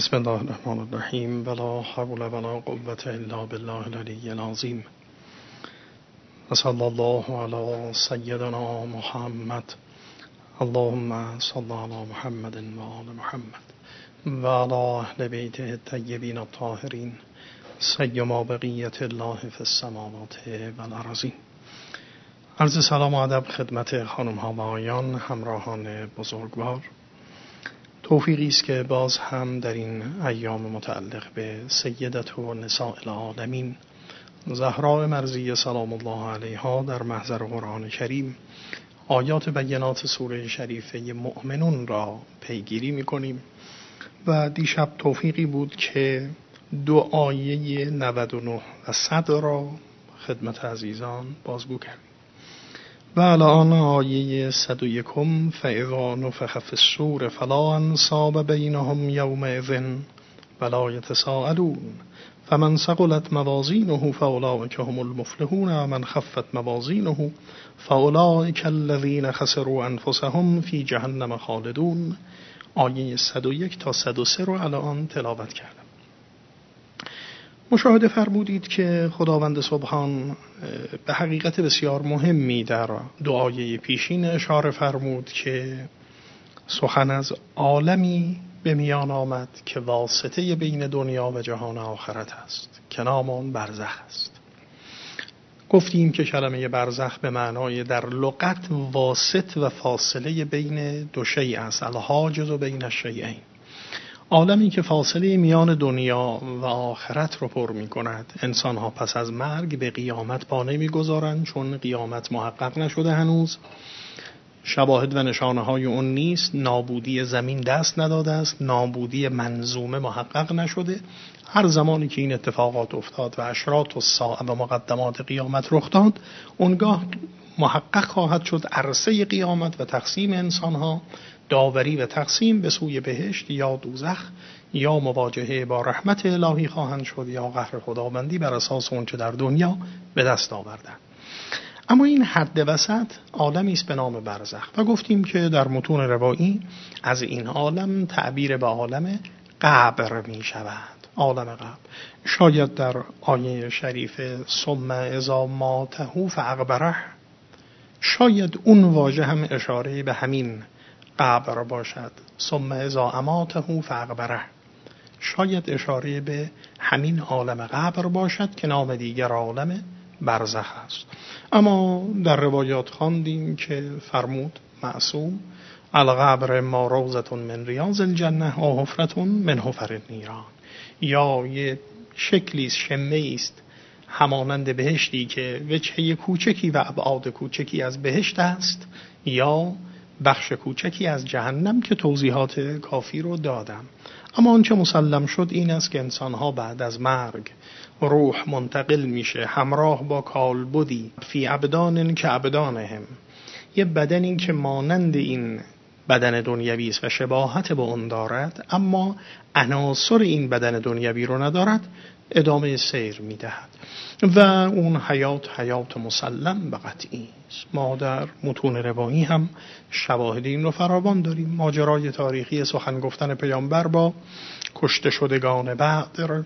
بسم الله الرحمن الرحیم ولا حول ولا قوة الا بالله العلی العظیم و صلی الله علی سیدنا محمد اللهم صل علی محمد و آل محمد و علی اهل بیته الطیبین الطاهرین سیما بقیت الله فی السماوات و الارضین. عرض سلام و ادب خدمت خانم ها و آقایان، همراهان بزرگوار. توفیقی است که باز هم در این ایام متعلق به سیدة نساء العالمین زهراء مرضیه سلام الله علیها در محضر قرآن کریم آیات بینات سوره شریفه مؤمنون را پیگیری می‌کنیم و دیشب توفیقی بود که دو آیه 99 و 100 را خدمت عزیزان بازگو کردیم. و الان آیه 101 فاذا نفخ فی الصور فلا انصاب بینهم یومئذ ولا یتساءلون فمن ثقلت موازینه فاولئک هم المفلحون ومن خفت موازینه فاولئک الذین خسروا انفسهم فی جهنم خالدون. آیه 101 تا 103 رو الان تلاوت کردم. مشاهده فرمودید که خداوند سبحان به حقیقت بسیار مهمی در دعای پیشین اشاره فرمود که سخن از عالمی به میان آمد که واسطه بین دنیا و جهان آخرت است که نام آن برزخ است. گفتیم که کلمه برزخ به معنای در لغت واسط و فاصله بین دو شیء است، الحاجز بین الشیئین، عالمی که فاصله میان دنیا و آخرت رو پر می کند. انسان ها پس از مرگ به قیامت پا نمی گذارند چون قیامت محقق نشده هنوز، شواهد و نشانه های اون نیست، نابودی زمین دست نداده است، نابودی منظومه محقق نشده. هر زمانی که این اتفاقات افتاد و اشراط الساعه و مقدمات قیامت رخ داد، اونگاه محقق خواهد شد عرصه قیامت و تقسیم انسان ها، داوری و تقسیم به سوی بهشت یا دوزخ، یا مواجهه با رحمت الهی خواهند شد یا قهر خداوندی بر اساس اون چه در دنیا به دست آوردن. اما این حد وسط عالمی است به نام برزخ و گفتیم که در متون روایی از این عالم تعبیر به عالم قبر می شود. عالم قبر شاید در آیه شریف ثم اذا ماته فاقبره، شاید اون واژه هم اشاره به همین قبر باشد. ثم اذا اماته فاقبره، شاید اشاره به همین عالم قبر باشد که نام دیگر عالم برزخ است. اما در روایات خواندیم که فرمود معصوم القبر ما روضة من ریاض الجنه و حفرة من حفر النیران، یا یه شکلی شمه است همانند بهشتی که وجهه کوچکی و ابعاد کوچکی از بهشت است، یا بخش کوچکی از جهنم که توضیحات کافی رو دادم. اما آنچه مسلم شد این است که انسان‌ها بعد از مرگ روح منتقل میشه همراه با کالبدی فی ابدان که ابدانهم، یه بدنی که مانند این بدن دنیوی است و شباهت به اون دارد اما عناصر این بدن دنیوی رو ندارد، ادامه سیر میدهد و اون حیات مسلم به قطعی است. ما در متون روایی هم شواهد این رو فراوان داریم. ماجرای تاریخی سخن گفتن پیامبر با کشته شدگان بدر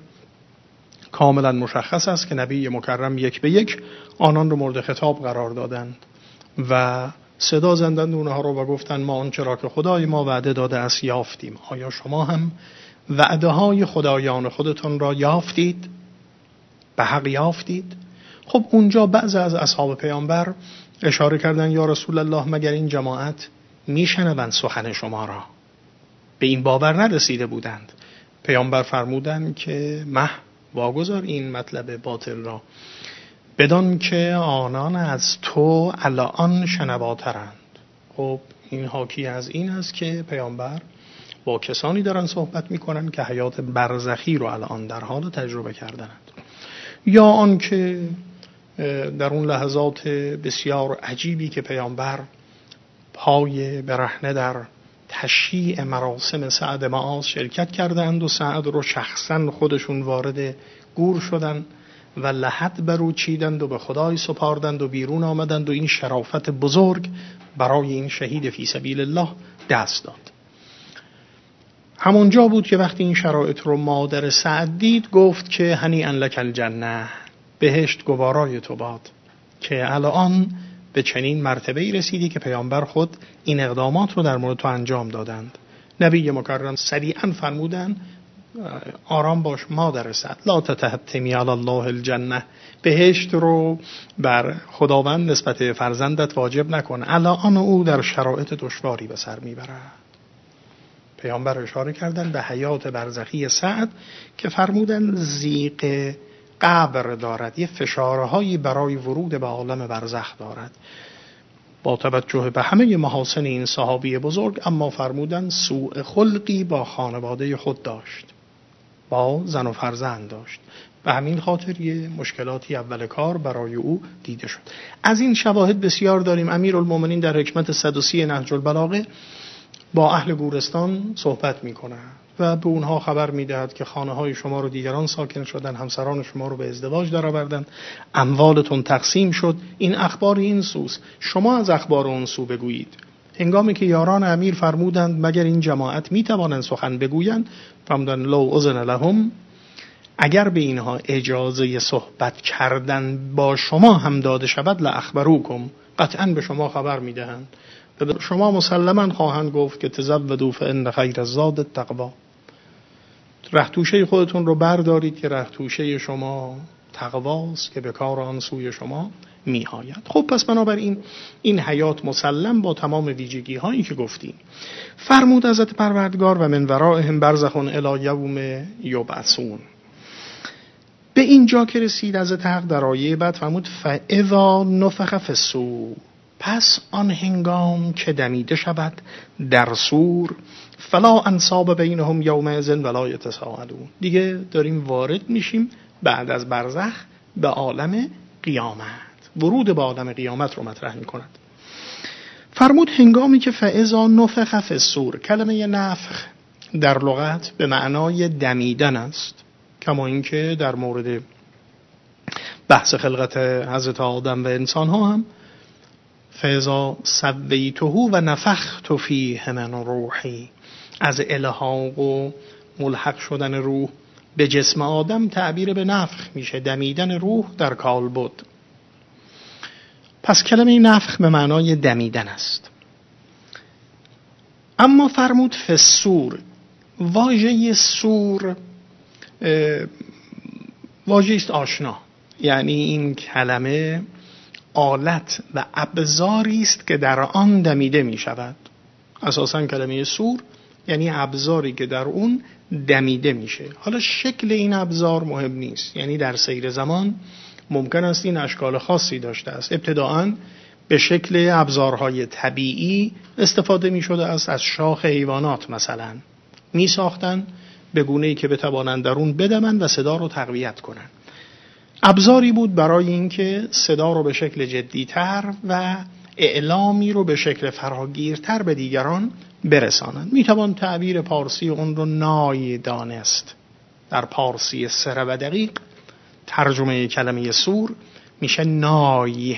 کاملا مشخص است که نبی مکرم یک به یک آنان رو مورد خطاب قرار دادند و صدا زدند اونها رو و گفتند ما آنچه را که خدای ما وعده داده است یافتیم. آیا شما هم وعده های خدایان خودتون را یافتید؟ به حق یافتید؟ خب اونجا بعضی از اصحاب پیامبر اشاره کردن یا رسول الله مگر این جماعت میشنوند سخن شما را؟ به این باور نرسیده بودند. پیامبر فرمودند که واگذار این مطلب باطل را، بدان که آنان از تو الان شنواترند. خب این حاکی از این است که پیامبر با کسانی دارن صحبت میکنن که حیات برزخی رو الان در حال تجربه کردند، یا آن که در اون لحظات بسیار عجیبی که پیامبر پای برهنه در تشییع مراسم سعد معاذ شرکت کردند و سعد رو شخصا خودشون وارد گور شدن و لحد برو چیدند و به خدای سپاردند و بیرون آمدند و این شرافت بزرگ برای این شهید فی سبیل الله دست داد. همونجا بود که وقتی این شرایط رو مادر سعد دید گفت که هنیئا لک الجنه، بهشت گوارای تو باد که الان به چنین مرتبه‌ای رسیدی که پیامبر خود این اقدامات رو در مورد تو انجام دادند. نبی مکرم سریعا فرمودند آرام باش مادر سعد، لا تتحتمی علی الله الجنه، بهشت رو بر خداوند نسبت به فرزندت واجب نکن، الان او در شرایط دشواری به سر میبرد. پیامبر اشاره کردن به حیات برزخی سعد که فرمودن ضیق قبر دارد، یه فشارهایی برای ورود به عالم برزخ دارد. با توجه به همه محاسن این صحابی بزرگ، اما فرمودن سوء خلقی با خانواده خود داشت، با زن و فرزند داشت، و همین خاطر یه مشکلاتی اول کار برای او دیده شد. از این شواهد بسیار داریم. امیرالمومنین در حکمت 130 نهج البلاغه با اهل گورستان صحبت میکنه و به اونها خبر میدهد که خانه های شما رو دیگران ساکن شدن، همسران شما رو به ازدواج درآوردن، اموالتون تقسیم شد. این اخبار این سوست، شما از اخبار اون سو بگویید. هنگامی که یاران امیر فرمودند مگر این جماعت میتوانند سخن بگویند، فرمودند لو اذن لهم، اگر به اینها اجازه صحبت کردن با شما هم داده شود لاخبروکم، قطعا به شما خبر میدهند. شما مسلما خواهند گفت که تزودوا فان خیر الزاد التقوا، رختوشه خودتون رو بردارید که رختوشه شما تقواست که به کار آن سوی شما می آید. خب پس بنابراین این حیات مسلم با تمام ویژگی هایی که گفتیم. فرمود حضرت پروردگار و من ورائهم برزخ الی یوم یبعثون. به اینجا که رسید حضرت حق در آیه بعد فرمود فاذا نفخ فی الصور، پس آن هنگام که دمیده شود در صور، فلا انساب بینهم یومئذ ولا یتساءلون، دیگه داریم وارد میشیم بعد از برزخ به عالم قیامت، ورود به عالم قیامت رو مطرح میکند. فرمود هنگامی که فاذا نفخ فی الصور، کلمه نفخ در لغت به معنای دمیدن است، کما اینکه در مورد بحث خلقت حضرت آدم و انسان ها هم فاذا سویته و نفخت فیه من روحی، از الحاق و ملحق شدن روح به جسم آدم تعبیر به نفخ میشه، دمیدن روح در کالبد. پس کلمه نفخ به معنای دمیدن است. اما فرمود فی الصور، واژه صور واژه است آشنا، یعنی این کلمه آلت و ابزاری است که در آن دمیده می شود. اساساً کلمه صور یعنی ابزاری که در اون دمیده میشه. حالا شکل این ابزار مهم نیست، یعنی در سیر زمان ممکن است این اشکال خاصی داشته است. ابتداءً به شکل ابزارهای طبیعی استفاده می شده است، از شاخ حیوانات مثلا می ساختن به گونه‌ای که بتوانند در اون بدمن و صدا رو تقویت کنن. ابزاری بود برای اینکه صدا رو به شکل جدی‌تر و اعلامی رو به شکل فراگیرتر به دیگران برسانند. میتوان تعبیر پارسی اون رو نای دانست. در پارسی سره و دقیق ترجمه کلمه صور میشه نای.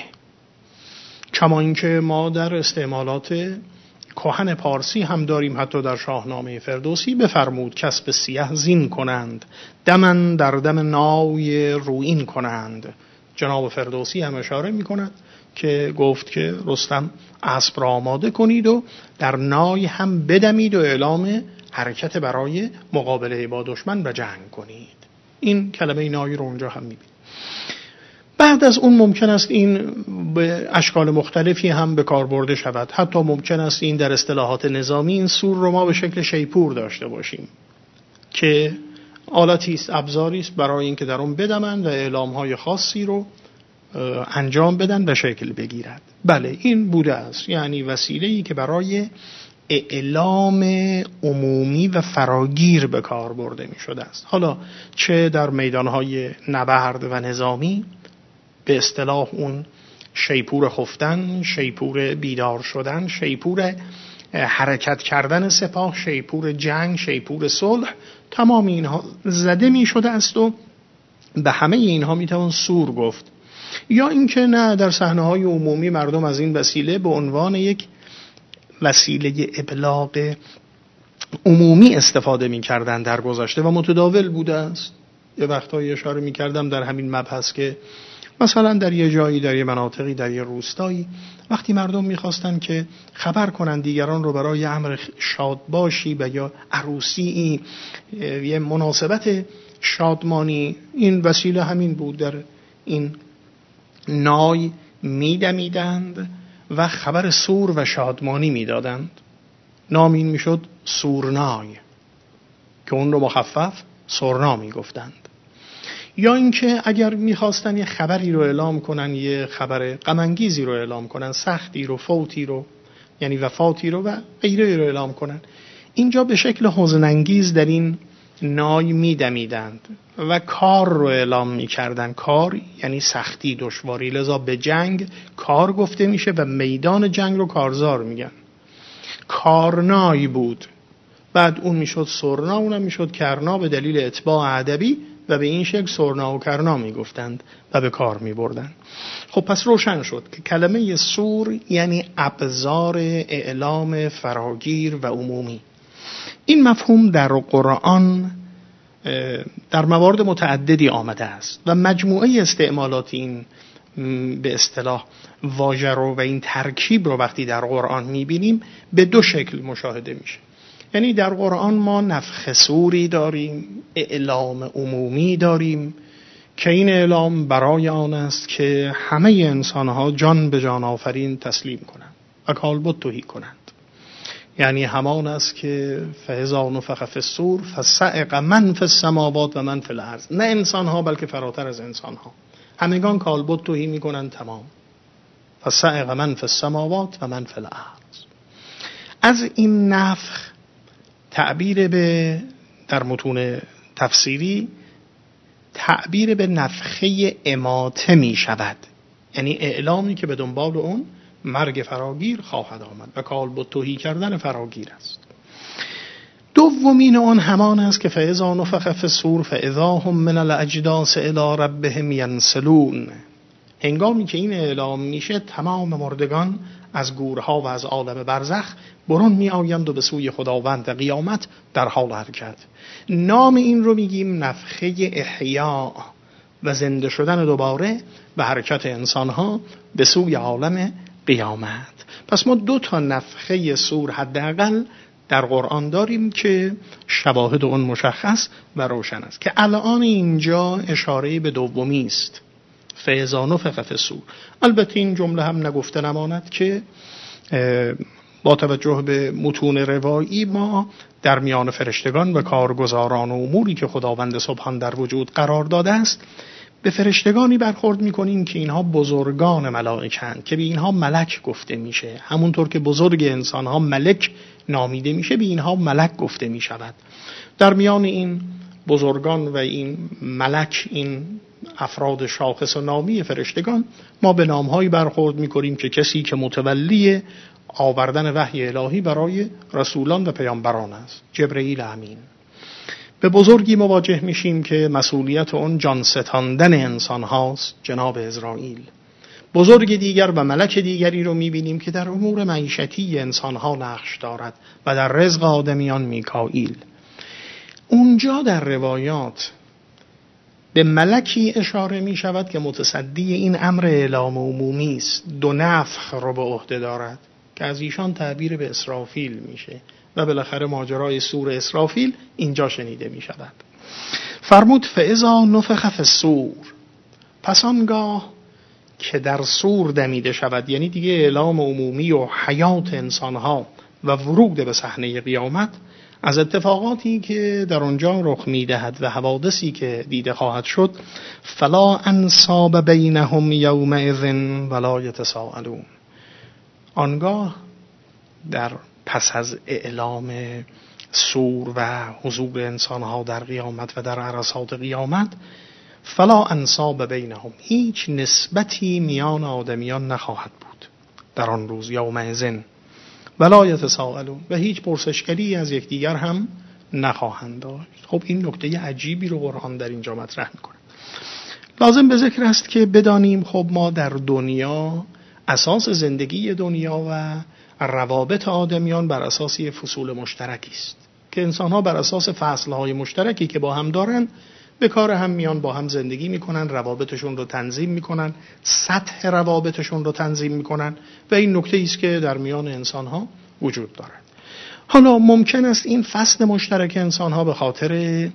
کما اینکه ما در استعمالات کهن پارسی هم داریم، حتی در شاهنامه فردوسی بفرمود کسب سیه زین کنند، دمن در دم نای رویین کنند. جناب فردوسی هم اشاره می کند که گفت که رستم اسب را آماده کنید و در نای هم بدمید و اعلام حرکت برای مقابله با دشمن و جنگ کنید. این کلمه نای رو اونجا هم میبینید. بعد از اون ممکن است این به اشکال مختلفی هم به کار برده شود. حتی ممکن است این در اصطلاحات نظامی این سور رو ما به شکل شیپور داشته باشیم که آلتی است، ابزاری است برای اینکه در اون بدمن و اعلام‌های خاصی رو انجام بدن و شکل بگیرد. بله این بوده است، یعنی وسیله‌ای که برای اعلام عمومی و فراگیر به کار برده می شده است. حالا چه در میدان‌های نبرد و نظامی به اصطلاح اون شیپور خفتن، شیپور بیدار شدن، شیپور حرکت کردن سپاه، شیپور جنگ، شیپور صلح، تمام اینها زده می شده است و به همه اینها می توان سور گفت. یا اینکه نه، در صحنه‌های عمومی مردم از این وسیله به عنوان یک وسیله ابلاغ عمومی استفاده می‌کردن در گذشته و متداول بوده است. یه وقتایی اشاره می‌کردم در همین مبحث که مثلا در یه جایی، در یه مناطقی، در یه روستایی، وقتی مردم می‌خواستن که خبر کنن دیگران رو برای امر شادباشی و یا عروسی، یه مناسبت شادمانی، این وسیله همین بود، در این نای میدمیدند و خبر سور و شادمانی میدادند. نام این میشد سورنای که اون رو مخفف سرنا میگفتند. یا اینکه اگر میخواستن یه خبری رو اعلام کنن، یه خبر غم انگیزی رو اعلام کنن، سختی رو، فوتی رو، یعنی وفاتی رو و غیره رو اعلام کنن، اینجا به شکل حزن انگیز در این نای میدمیدند و کار رو اعلام میکردن. کار یعنی سختی، دشواری، لذا به جنگ کار گفته میشه و میدان جنگ رو کارزار میگن. کارنای بود، بعد اون میشد سرنا، اونم میشد کرنا به دلیل اتباع ادبی و به این شکل سرنا و کرنا میگفتند و به کار میبردند. خب پس روشن شد که کلمه سور یعنی ابزار اعلام فراگیر و عمومی. این مفهوم در قرآن در موارد متعددی آمده است و مجموعه استعمالات این به اصطلاح واژه رو و این ترکیب رو وقتی در قرآن میبینیم به دو شکل مشاهده میشه. یعنی در قرآن ما نفخ صوری داریم، اعلام عمومی داریم که این اعلام برای آن است که همه انسانها جان به جان آفرین تسلیم کنند و کالبد تهی کنند. یعنی همان است که فاذا نفخ فی الصور فصعق من فی السماوات و من فی الارض. نه انسانها بلکه فراتر از انسانها، همگان کالبد تهی میکنند تمام. فصعق من فی السماوات و من فی الارض. از این نفخ تعبیر به در متون تفسیری تعبیر به نفخه اماته می شود، یعنی اعلامی که به دنبال اون مرگ فراگیر خواهد آمد و کالبد تهی کردن فراگیر است. دومین اون همان است که فاذا نفخ فی الصور فاذا هم من الاجداث الی ربهم ینسلون. هنگامی که این اعلام میشه تمام مردگان از گورها و از عالم برزخ برون می آیند و به سوی خداوند قیامت در حال حرکت. نام این رو میگیم نفخه احیا و زنده شدن دوباره و حرکت انسانها به سوی عالم قیامت. پس ما دو تا نفخه صور حداقل در قرآن داریم که شواهد اون مشخص و روشن است که الان اینجا اشاره به دومی است، فاذا نفخ فی الصور. البته این جمله هم نگفته نماند که با توجه به متون روایی ما در میان فرشتگان و کارگزاران و اموری که خداوند سبحان در وجود قرار داده است به فرشتگانی برخورد میکنیم که اینها بزرگان ملائکه‌اند که به اینها ملک گفته میشه. همونطور که بزرگ انسانها ملک نامیده میشه به اینها ملک گفته میشود. در میان این بزرگان و این ملک، این افراد شاخص و نامی فرشتگان، ما به نامهایی برخورد میکنیم که کسی که متولی آوردن وحی الهی برای رسولان و پیامبران است، جبرئیل امین. به بزرگی مواجه میشیم که مسئولیت اون جان ستاندن انسان هاست، جناب عزرائیل. بزرگ دیگر و ملک دیگری رو میبینیم که در امور معیشتی انسان ها نقش دارد و در رزق آدمیان میکائیل. اونجا در روایات به ملکی اشاره می شود که متصدی این امر اعلام عمومی است، دو نفخ رو به عهده دارد که از ایشان تعبیر به اسرافیل میشه و بالاخره ماجرای سور اسرافیل اینجا شنیده می شود. فرمود فاذا نفخ فی الصور، پس آنگاه که در صور دمیده شود، یعنی دیگه اعلام عمومی و حیات انسانها و ورود به صحنه قیامت از اتفاقاتی که در آنجا رخ می‌دهد و حوادثی که دیده خواهد شد، فلا انساب بینهم یومئذ ولا یتساءلون. آنگاه در پس از اعلام صور و حضور انسانها در قیامت و در عرصات قیامت، فلا انساب بینهم، هیچ نسبتی میان آدمیان نخواهد بود در آن روز، یومئذ ولا یتساءلون، و هیچ پرسشگری از یکدیگر هم نخواهند داشت. خب این نکته عجیبی رو قرآن در اینجا مطرح میکنه. لازم به ذکر است که بدانیم خب ما در دنیا اساس زندگی دنیا و روابط آدمیان بر اساس فصول مشترکی است. که انسان‌ها بر اساس فصل‌های مشترکی که با هم دارن به کار هم میان، با هم زندگی میکنن، روابطشون رو تنظیم میکنن، سطح روابطشون رو تنظیم میکنن و این نکته است که در میان انسان‌ها وجود دارد. حالا ممکن است این فصل مشترک انسان‌ها به خاطر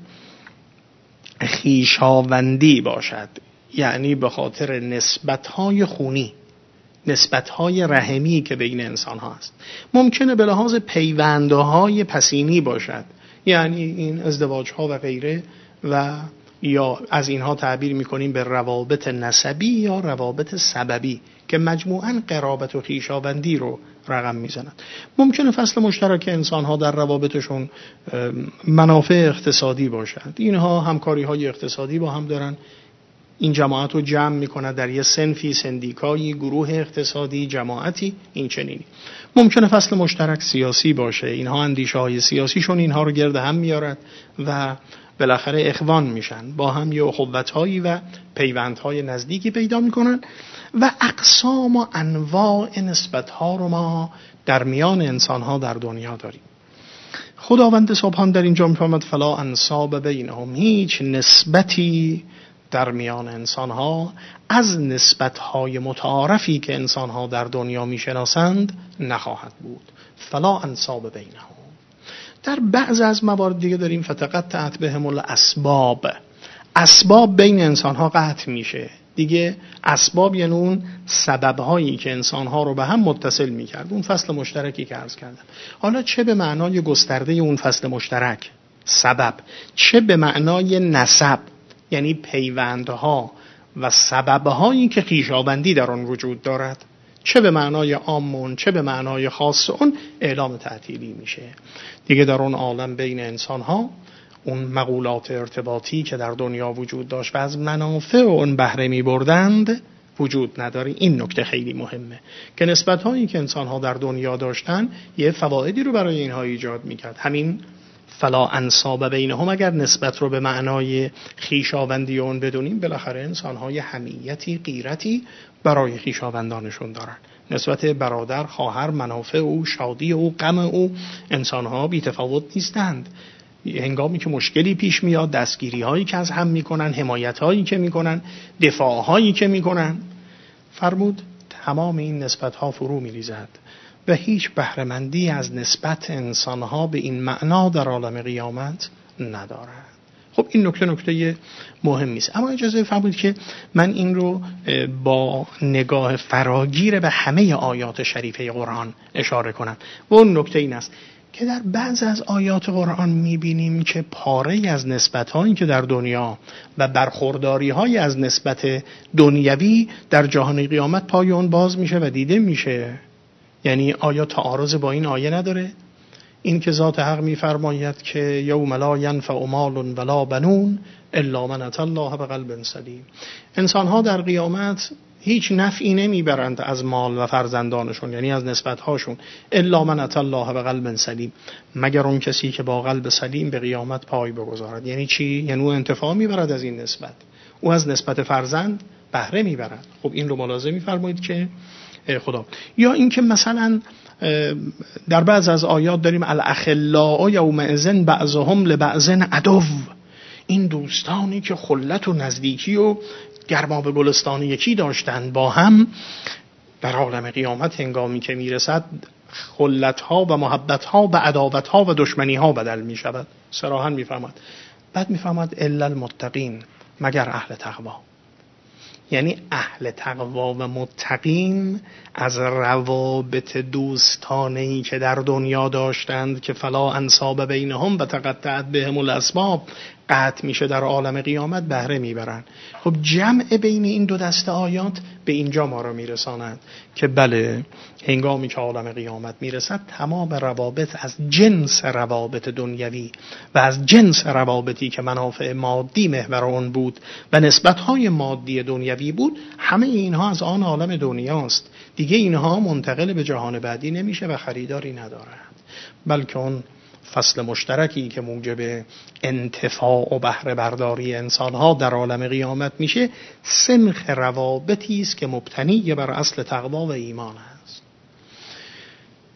خویشاوندی باشد، یعنی به خاطر نسبت‌های خونی، نسبت‌های رحمی که بین انسان‌ها است. ممکنه به لحاظ پیوندهای پسینی باشد، یعنی این ازدواج‌ها و غیره، و یا از اینها تعبیر می‌کنیم به روابط نسبی یا روابط سببی که مجموعاً قرابت و خویشاوندی رو رقم میزنند. ممکنه فصل مشترک انسان‌ها در روابطشون منافع اقتصادی باشد. اینها همکاری‌های اقتصادی با هم دارن، این جماعت رو جمع میکنه در یه صنفی، سندیکایی، گروه اقتصادی، جماعتی، این چنینی. ممکنه فصل مشترک سیاسی باشه، اینها اندیشه‌های سیاسیشون اینها رو گرد هم میارد و بالاخره اخوان میشن، با هم یه اخوت‌هایی و پیوندهای نزدیکی پیدا میکنن و اقسام و انواع نسبت‌ها رو ما در میان انسان‌ها در دنیا داریم. خداوند سبحان در اینجا میفرماید فلا انساب بینهم، هیچ نسبتی در میان انسان‌ها از نسبت‌های متعارفی که انسان‌ها در دنیا می‌شناسند نخواهد بود. فلا انساب بینهم. در بعض از موارد دیگه داریم فتقطعت بهم الاسباب، اسباب بین انسان‌ها قطع میشه دیگه. اسباب یعنی اون سبب‌هایی که انسان‌ها رو به هم متصل می‌کرد، اون فصل مشترکی که عرض کردم. حالا چه به معنای گسترده اون فصل مشترک سبب، چه به معنای نسب یعنی پیوندها و سبب‌هایی که خویشاوندی در آن وجود دارد، چه به معنای عام چه به معنای خاص، اون اعلام تعطیلی میشه دیگه. در اون عالم بین انسان‌ها اون مقولات ارتباطی که در دنیا وجود داشت و از منافع اون بهره می‌بردند وجود نداره. این نکته خیلی مهمه که نسبت‌هایی که انسان‌ها در دنیا داشتن یه فوایدی رو برای اینها ایجاد می‌کرد. همین فلا انساب بینهم، اگر نسبت رو به معنای خویشاوندی اون بدونیم، بالاخره انسان‌ها یه حمیتی، غیرتی برای خویشاوندانشون دارن. نسبت برادر، خواهر، منافع او، شادی او، غم او، انسان‌ها بی‌تفاوت نیستند. هنگامی که مشکلی پیش میاد، دستگیری‌هایی که از هم میکنن، حمایت‌هایی که میکنن، دفاع‌هایی که میکنن، فرمود تمام این نسبت‌ها فرو می‌ریزد و هیچ بهره‌مندی از نسبت انسان‌ها به این معنا در عالم قیامت ندارد. خب این نکته مهمی است. اما اجازه فرمایید که من این رو با نگاه فراگیر به همه آیات شریفه قرآن اشاره کنم و اون نکته این است که در بعض از آیات قرآن می‌بینیم که پاره از نسبت‌هایی که در دنیا و برخورداری‌های از نسبت دنیوی در جهان قیامت پای اون باز میشه و دیده میشه. یعنی آیا تعارض با این آیه نداره؟ این که ذات حق می‌فرماید که یوم لا ینفع مال ولا بنون الا من اتى الله بقلب سلیم، انسان‌ها در قیامت هیچ نفعی نمیبرند از مال و فرزندانشون، یعنی از نسبت‌هاشون، الا من اتى الله بقلب سلیم، مگر اون کسی که با قلب سلیم به قیامت پای بگذارد. یعنی چی؟ یعنی او انتفاع میبرد از این نسبت، او از نسبت فرزند بهره میبرد. خب این رو ملاحظه می‌فرمایید که خدا. یا اینکه مثلا در بعض از آیات داریم الاخلاء یومئذ بعضهم لبعض عدو، این دوستانی که خلت و نزدیکی و گرماب گلستان یکی داشتند با هم، در عالم قیامت هنگامی که میرسد خلت‌ها و محبت‌ها و عداوت‌ها و دشمنی‌ها بدل می‌شود. صراحاً می‌فرماد. بعد می‌فرماد الا المتقین، مگر اهل تقوا. یعنی اهل تقوا و متقین از روابط دوستانه‌ای که در دنیا داشتند که فلا انساب بینهم و تقطعت بهم الاسباب قطع میشه، در عالم قیامت بهره میبرن. خب جمع بین این دو دسته آیات به اینجا ما رو میرساند که بله، هنگامی که عالم قیامت میرسد تمام روابط از جنس روابط دنیوی و از جنس روابطی که منافع مادی محور اون بود و نسبت‌های مادی دنیوی بود، همه اینها از آن عالم دنیاست دیگه. اینها منتقل به جهان بعدی نمیشه و خریداری ندارند، بلکه اون فصل مشترکی که موجب انتفاع و بهره برداری انسان‌ها در عالم قیامت میشه، سنخ روابطی است که مبتنی بر اصل تقوا و ایمان است.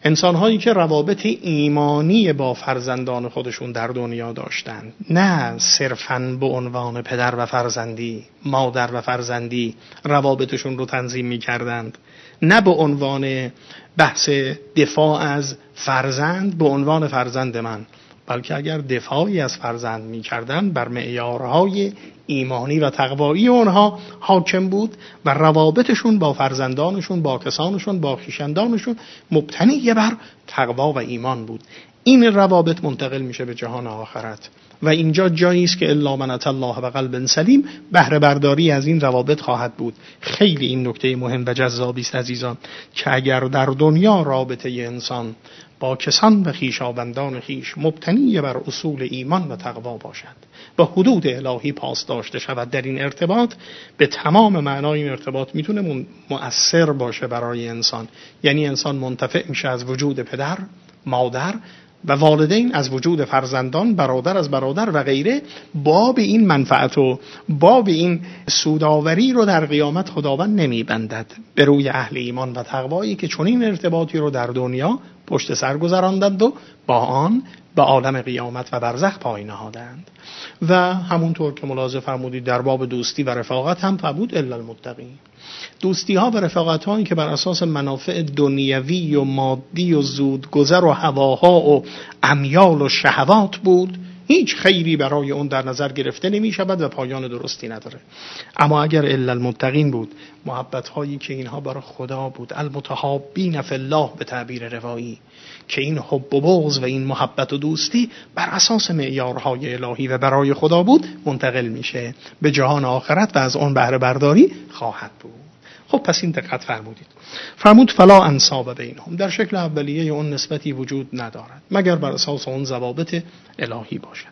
انسان‌هایی که روابط ایمانی با فرزندان خودشون در دنیا داشتند، نه صرفاً به عنوان پدر و فرزندی، مادر و فرزندی روابطشون رو تنظیم می‌کردند، نه به عنوان بحث دفاع از فرزند به عنوان فرزند من، بلکه اگر دفاعی از فرزند می‌کردند بر معیارهای ایمانی و تقوایی اونها حاکم بود و روابطشون با فرزندانشون، با کسانشون، با خویشندانشون مبتنی بر تقوا و ایمان بود. این روابط منتقل میشه به جهان آخرت و اینجا جایی است که الا من اتى الله بقلب سلیم بهره برداری از این روابط خواهد بود. خیلی این نکته مهم و جذابی است عزیزان که اگر در دنیا رابطه انسان با کسان و خویشاوندان خویش مبتنی بر اصول ایمان و تقوا باشد و حدود الهی پاس داشته شود، در این ارتباط به تمام معنای این ارتباط میتونه مؤثر باشه برای انسان. یعنی انسان منتفع میشه از وجود پدر، مادر و والدین، از وجود فرزندان، برادر از برادر و غیره. باب این منفعت و باب این سوداوری رو در قیامت خداوند نمیبندد به روی اهل ایمان و تقوایی که چنین ارتباطی رو در دنیا پشت سر گذراندند و با آن به عالم قیامت و برزخ پای نهادند. و همونطور که ملاحظه فرمودید در باب دوستی و رفاقت هم فرمود الا المتقین. دوستی ها و رفاقت هایی که بر اساس منافع دنیوی و مادی و زودگذر و هواها و امیال و شهوات بود، هیچ خیری برای اون در نظر گرفته نمی شود و پایان درستی نداره. اما اگر الا المتقین بود، محبت هایی که اینها برای خدا بود، المتحابین فی الله به تعبیر روایی، که این حب و بغض و این محبت و دوستی بر اساس معیارهای الهی و برای خدا بود، منتقل میشه به جهان آخرت و از اون بهره برداری خواهد بود. خب پس این دقت فرمودید. فرمود فلا انساب بینهم، در شکل اولیه اون نسبتی وجود ندارد مگر بر اساس اون ضوابط الهی باشد.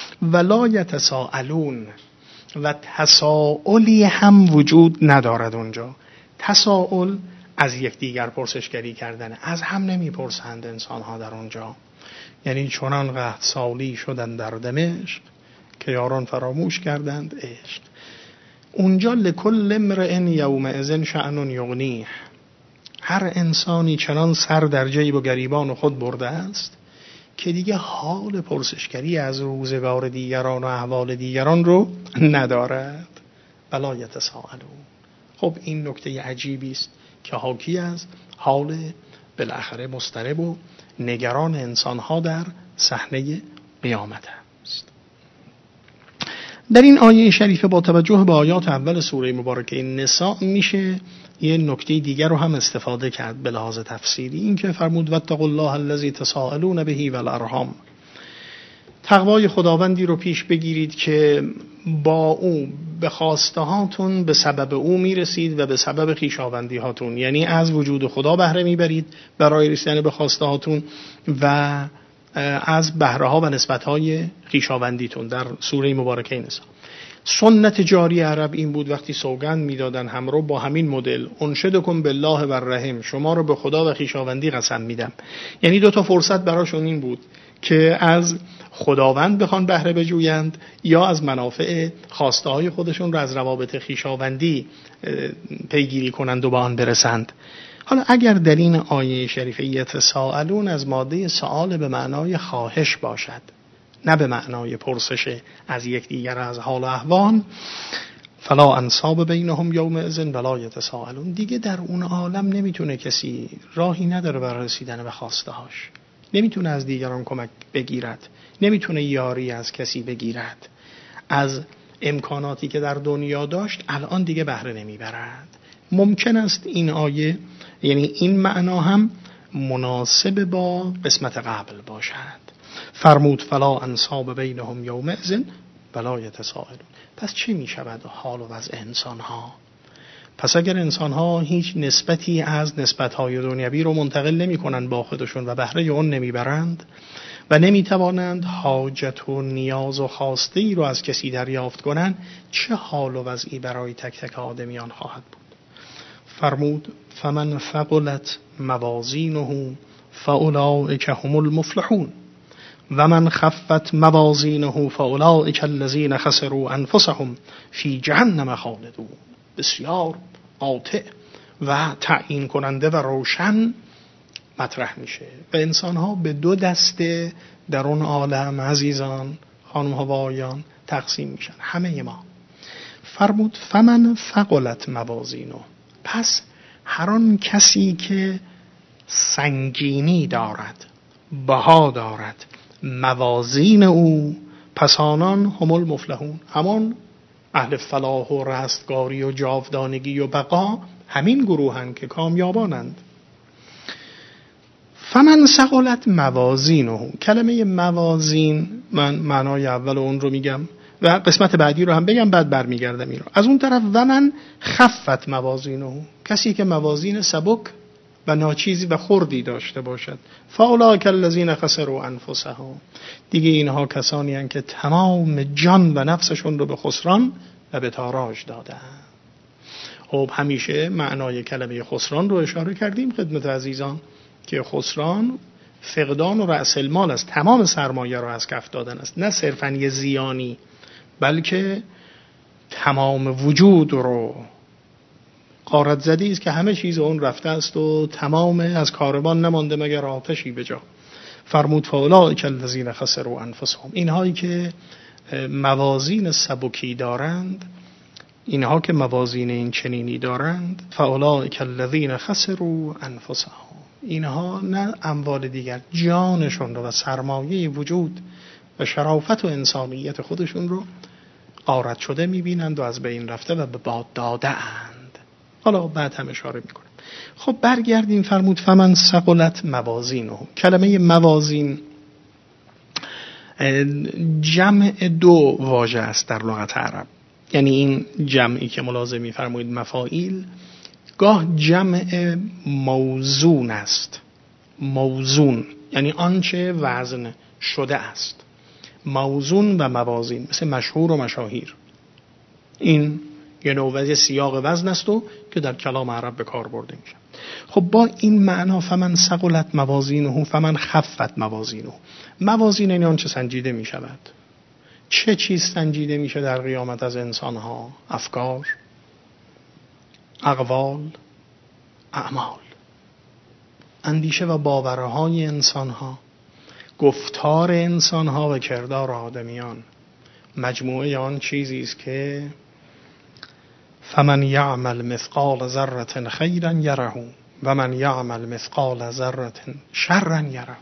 ولا یتساءلون، و تساؤلی هم وجود ندارد اونجا. تساؤل از یکدیگر پرسشگری کردن، از هم نمیپرسند انسان ها در اونجا. یعنی چنان قحط سالی شدن در دمشق که یاران فراموش کردند عشق. اونجا لکل امرئ یومئذ شأن یغنیه، هر انسانی چنان سر در جیب و گریبان خود برده است که دیگه حال پرسشگری از روزگار دیگران و احوال دیگران رو ندارد. ولا یتساءلون. خب این نکته عجیبی است که حاکی از حال بالاخره مضطرب و نگران انسان‌ها در صحنه قیامت است. در این آیه شریفه با توجه به آیات اول سوره مبارکه نساء میشه یه نکته دیگر رو هم استفاده کرد به لحاظ تفسیری، این که فرمود واتقوا الله الذی تساءلون به والارحام، تقوای خداوندی رو پیش بگیرید که با او به خواسته هاتون به سبب او میرسید و به سبب خویشاوندی هاتون، یعنی از وجود خدا بهره میبرید برای رسیدن به خواسته هاتون و از بهره ها و نسبت های خویشاوندیتون. در سوره مبارکه نساء سنت جاری عرب این بود وقتی سوگند میدادن همراه با همین مدل انشدکم بالله و الرحم، شما رو به خدا و خویشاوندی قسم میدم. یعنی دو تا فرصت براشون این بود که از خداوند بخوان بهره بجویند یا از منافع خواسته های خودشون رو از روابط خویشاوندی پیگیری کنند و به آن برسند. حالا اگر در این آیه شریفه یتساءلون از ماده سؤال به معنای خواهش باشد، نه به معنای پرسش از یکدیگر از حال و احوال، فلا انساب بینهم یومئذ ولا یتساءلون، دیگه در اون عالم نمیتونه کسی راهی نداره برای رسیدن به خواسته هاش، نمیتونه از دیگران کمک بگیرد، نمیتونه یاری از کسی بگیرد، از امکاناتی که در دنیا داشت الان دیگه بهره نمیبرد. ممکن است این آیه یعنی این معنا هم مناسب با قسمت قبل باشد. فرمود فلا انساب بینهم یومئذ ولا یتساءلون. پس چه می شود حال و وضع انسان ها؟ پس اگر انسان ها هیچ نسبتی از نسبت های دنیوی رو منتقل نمی کنند با خودشون و بهره اون نمی برند و نمی توانند حاجت و نیاز و خواسته ای رو از کسی دریافت کنند، چه حال و وضعی برای تک تک آدمیان خواهد بود؟ فرمود فمن ثقلت موازینه فاولئک هم المفلحون و من خفت موازینه فاولئک الذین خسروا انفسهم فی جهنم خالدون. بسیار قاطع و تعیین کننده و روشن مطرح میشه و انسان ها به دو دسته در اون عالم عزیزان، خانم ها و آقایان، تقسیم میشن. همه ما. فرمود فمن ثقلت موازینه، پس هر آن کسی که سنگینی دارد، بها دارد موازین او، پس آنان هم المفلحون، همان اهل فلاح و رستگاری و جاودانگی و بقا همین گروهند که کامیابانند. فمن ثقلت موازینه، کلمه موازین من معنای اول اون رو میگم و قسمت بعدی رو هم بگم، بعد برمیگردم این رو. از اون طرف و من خفت موازینه، کسی که موازین سبک و ناچیزی و خردی داشته باشد. فاولئک الذین خسروا انفسهم، دیگه اینها کسانی هستند که تمام جان و نفسشون رو به خسران و به تاراج دادن. خب همیشه معنای کلمه خسران رو اشاره کردیم خدمت عزیزان که خسران فقدان و رأس المال است، تمام سرمایه رو از کف دادن است، نه صرفاً یه زیانی، بلکه تمام وجود رو غارت زدی است که همه چیز اون رفته است و تمام از کاروان نمانده مگر آتشی به جا. فرمود فاولئک الذین خسروا انفسهم، اینهایی که موازین سبکی دارند، اینها که موازین این چنینی دارند، فاولئک الذین خسروا انفسهم، اینها نه اموال دیگر، جانشون رو و سرمایه وجود و شرافت و انسانیت خودشون رو غارت شده میبینند و از بین رفته و به باد داده اند. حالا بعد هم اشاره میکنم. خب برگردیم. فرمود فمن ثقلت موازینه، کلمه موازین جمع دو واژه است در لغت عرب، یعنی این جمعی که ملاحظه می‌فرمایید مفاعیل گاه جمع موزون است. موزون یعنی آنچه وزن شده است. موزون و موازین مثل مشهور و مشاهیر، این یه نوع سیاق وزن است و که در کلام عرب به کار برده میشه. خب با این معنا فمن ثقلت موازینه فمن خفت موازینه، موازین یعنی آنچه سنجیده می شود. چه چیز سنجیده میشه در قیامت از انسان ها؟ افکار، اقوال، اعمال، اندیشه و باورهای انسان ها، گفتار انسان ها و کردار آدمیان، مجموعه آن چیزی است که فمن یعمل مثقال ذره خیرا یره و من یعمل مثقال ذره شرا یره.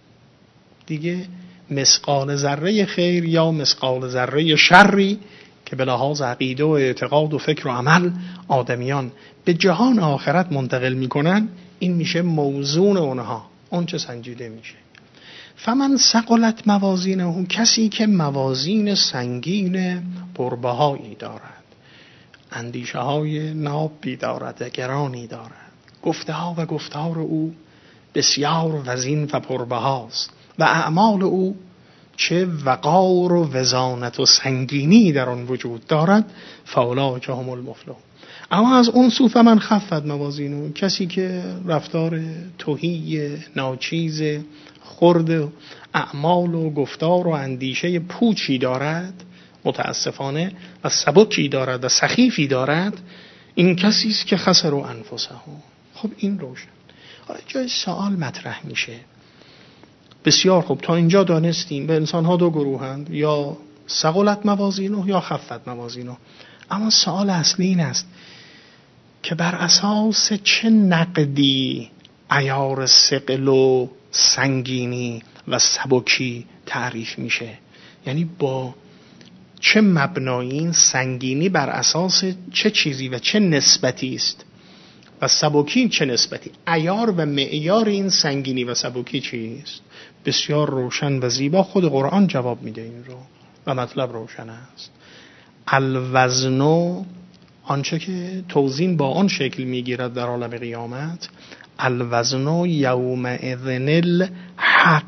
دیگه مثقال ذره خیر یا مثقال ذره شری که به لحاظ عقیده و اعتقاد و فکر و عمل آدمیان به جهان آخرت منتقل میکنن، این میشه موزون اونها، اون چه سنجیده میشه. فمن ثقلت موازینه، کسی که موازین سنگین پربهایی دارد، اندیشه های نابی دارد و گرانی دارد، گفته ها و گفتار او بسیار وزین و پربهاست و اعمال او چه وقار و وزانت و سنگینی در آن وجود دارد، فاولئک هم المفلحون. اما از اون سو فمن خفت موازینه، کسی که رفتار تهی، ناچیز، خرد، اعمال و گفتار و اندیشه پوچی دارد، متاسفانه و سبکی دارد و سخیفی دارد، این کسی است که خسروا انفسهم. خب این روشن. حالا جای سوال مطرح میشه. بسیار خوب، تا اینجا دانستیم به انسان ها دو گروهند، یا ثقلت موازینه یا خفت موازینه. اما سوال اصلی این است که بر اساس چه نقدی عیار ثقل و سنگینی و سبکی تعریف میشه؟ یعنی با چه مبنایی این سنگینی بر اساس چه چیزی و چه نسبتی است و سبکی چه نسبتی؟ عیار و معیار این سنگینی و سبکی چیست؟ بسیار روشن و زیبا خود قرآن جواب میده این رو و مطلب روشن است. الوزن، آنچه که توزین با آن شکل میگیرد در عالم قیامت، الوزن یومئذ الحق،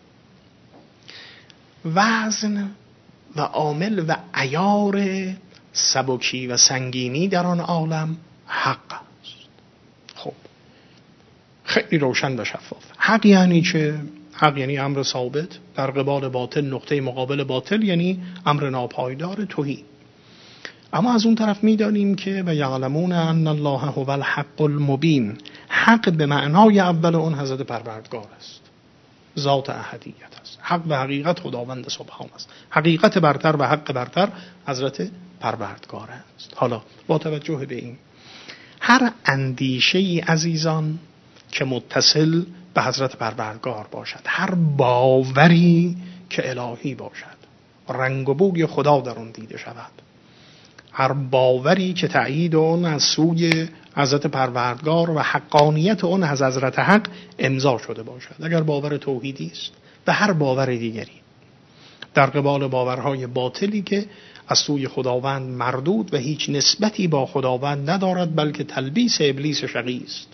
وزن و عامل و عیار سبکی و سنگینی در آن عالم حق است. خب خیلی روشن و شفاف. حق یعنی چه؟ حق یعنی امر ثابت در قبال باطل، نقطه مقابل باطل یعنی امر ناپایدار تهی. اما از اون طرف می‌دانیم که و یعلمون ان الله هو الحق المبین، حق به معنای اول اون حضرت پروردگار است، ذات احدیت است. حق و حقیقت خداوند سبحان است. حقیقت برتر و حق برتر حضرت پروردگار است. حالا با توجه به این، هر اندیشه‌ای عزیزان که متصل به حضرت پروردگار باشد، هر باوری که الهی باشد، رنگ و بوی خدا در اون دیده شود، هر باوری که تأیید اون از سوی حضرت پروردگار و حقانیت اون از حضرت حق امضا شده باشد، اگر باور توحیدی است و هر باور دیگری، در قبال باورهای باطلی که از سوی خداوند مردود و هیچ نسبتی با خداوند ندارد، بلکه تلبیس ابلیس شقی است.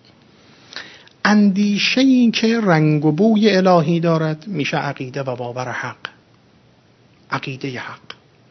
اندیشه‌ای که رنگ و بوی الهی دارد میشه عقیده و باور حق، عقیده حق،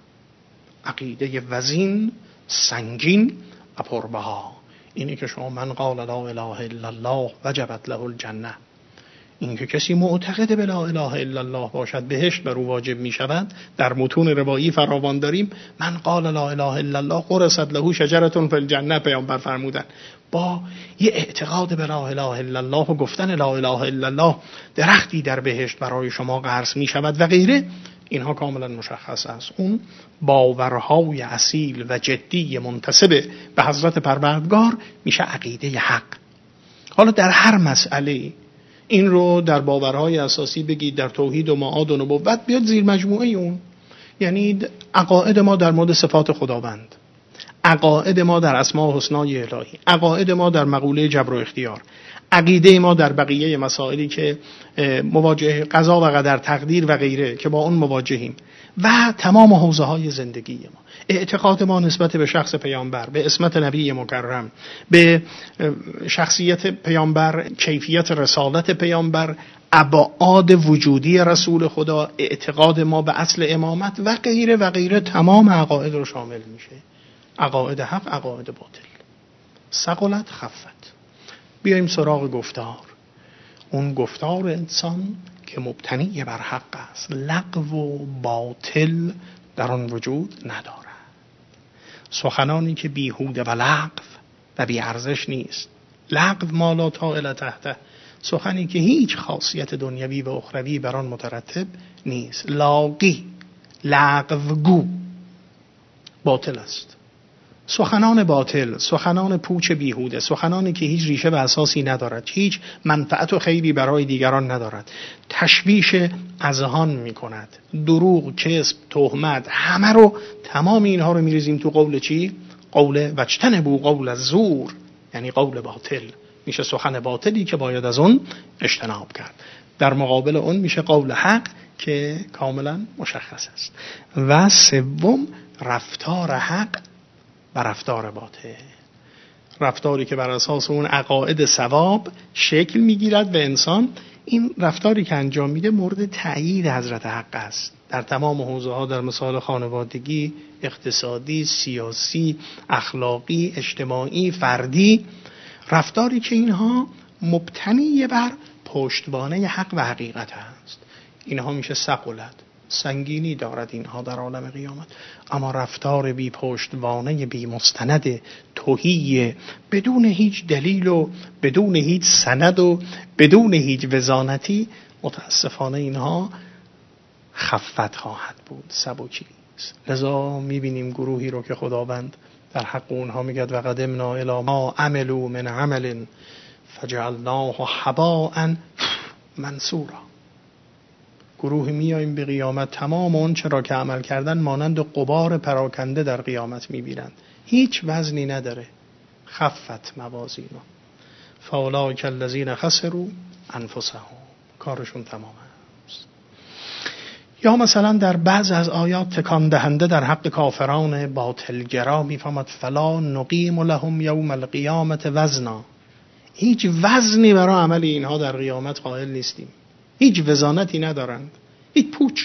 عقیده وزین، سنگین و پربها. اینی که شما من قال لا اله الا الله وجبت له الجنه، این که کسی معتقد به لا اله الا الله باشد بهشت بر او واجب می شود. در متون روایی فراوان داریم من قال لا اله الا الله غرست له شجرة فی الجنه، پیامبر فرمودن با یه اعتقاد به لا اله الا الله و گفتن لا اله الا الله درختی در بهشت برای شما غرس می شود و غیره. اینها کاملا مشخص است. اون باورهای اصیل و جدی منتسب به حضرت پروردگار میشه عقیده حق. حالا در هر مسئله این رو در باورهای اساسی بگید، در توحید و معاد و نبوت بیاد زیر مجموعه اون، یعنی عقاید ما در مورد صفات خداوند، عقاید ما در اسماء و حسنای الهی، عقاید ما در مقوله جبر و اختیار، عقیده ما در بقیه مسائلی که مواجه قضا و قدر، تقدیر و غیره که با اون مواجهیم، و تمام حوزه های زندگی ما، اعتقاد ما نسبت به شخص پیامبر، به عصمت نبی مکرم، به شخصیت پیامبر، کیفیت رسالت پیامبر، ابعاد وجودی رسول خدا، اعتقاد ما به اصل امامت و غیره و غیره، تمام عقاید رو شامل میشه. عقاید حق، عقاید باطل، ثقلت خفت. بیایم سراغ گفتار. اون گفتار انسان که مبتنی بر حق است، لغو و باطل در آن وجود ندارد. سخنانی که بیهوده و لغو و بی ارزش نیست. لغو ما لا طائل تحته، سخنی که هیچ خاصیت دنیوی و اخروی بر آن مترتب نیست. لاغی، لغوگو، باطل است. سخنان باطل، سخنان پوچ بیهوده، سخنانی که هیچ ریشه و اساسی ندارد، هیچ منفعت و خیری برای دیگران ندارد، تشویش اذهان میکند، دروغ، کذب، تهمت، همه رو، تمام اینها رو میریزیم تو قول چی؟ قول واجتنبوا قول الزور، یعنی قول باطل. میشه سخن باطلی که باید از اون اجتناب کرد. در مقابل اون میشه قول حق که کاملا مشخص است. و سوم، رفتار حق و رفتار باطل، رفتاری که بر اساس اون عقاید ثواب شکل میگیرد و انسان این رفتاری که انجام میده مورد تأیید حضرت حق است در تمام حوزه ها، در مثال خانوادگی، اقتصادی، سیاسی، اخلاقی، اجتماعی، فردی، رفتاری که اینها مبتنی بر پشتوانه حق و حقیقت است. اینها میشه ثقلت، سنگینی دارد اینها در عالم قیامت. اما رفتار بی پشتوانه، بی مستند، تهی، بدون هیچ دلیل و بدون هیچ سند و بدون هیچ وزانتی، متاسفانه اینها خفت خواهد بود، سبکی است. لذا میبینیم گروهی رو که خداوند در حق اونها میگد و قدمنا الی ما عملوا من عمل فجعلناه هباء منثورا. گروه میاییم به قیامت، تمام اون چرا که عمل کردن مانند غبار پراکنده در قیامت میبینند، هیچ وزنی نداره. خفت موازینه فاولئک الذین خسروا انفسهم، کارشون تمام است. یا مثلا در بعض از آیات تکان دهنده در حق کافران باطلگرا میفهمد فلا نقیم لهم یوم القیامت وزنا، هیچ وزنی برای عمل اینها در قیامت قائل نیستیم، هیچ وزانتی ندارند، هیچ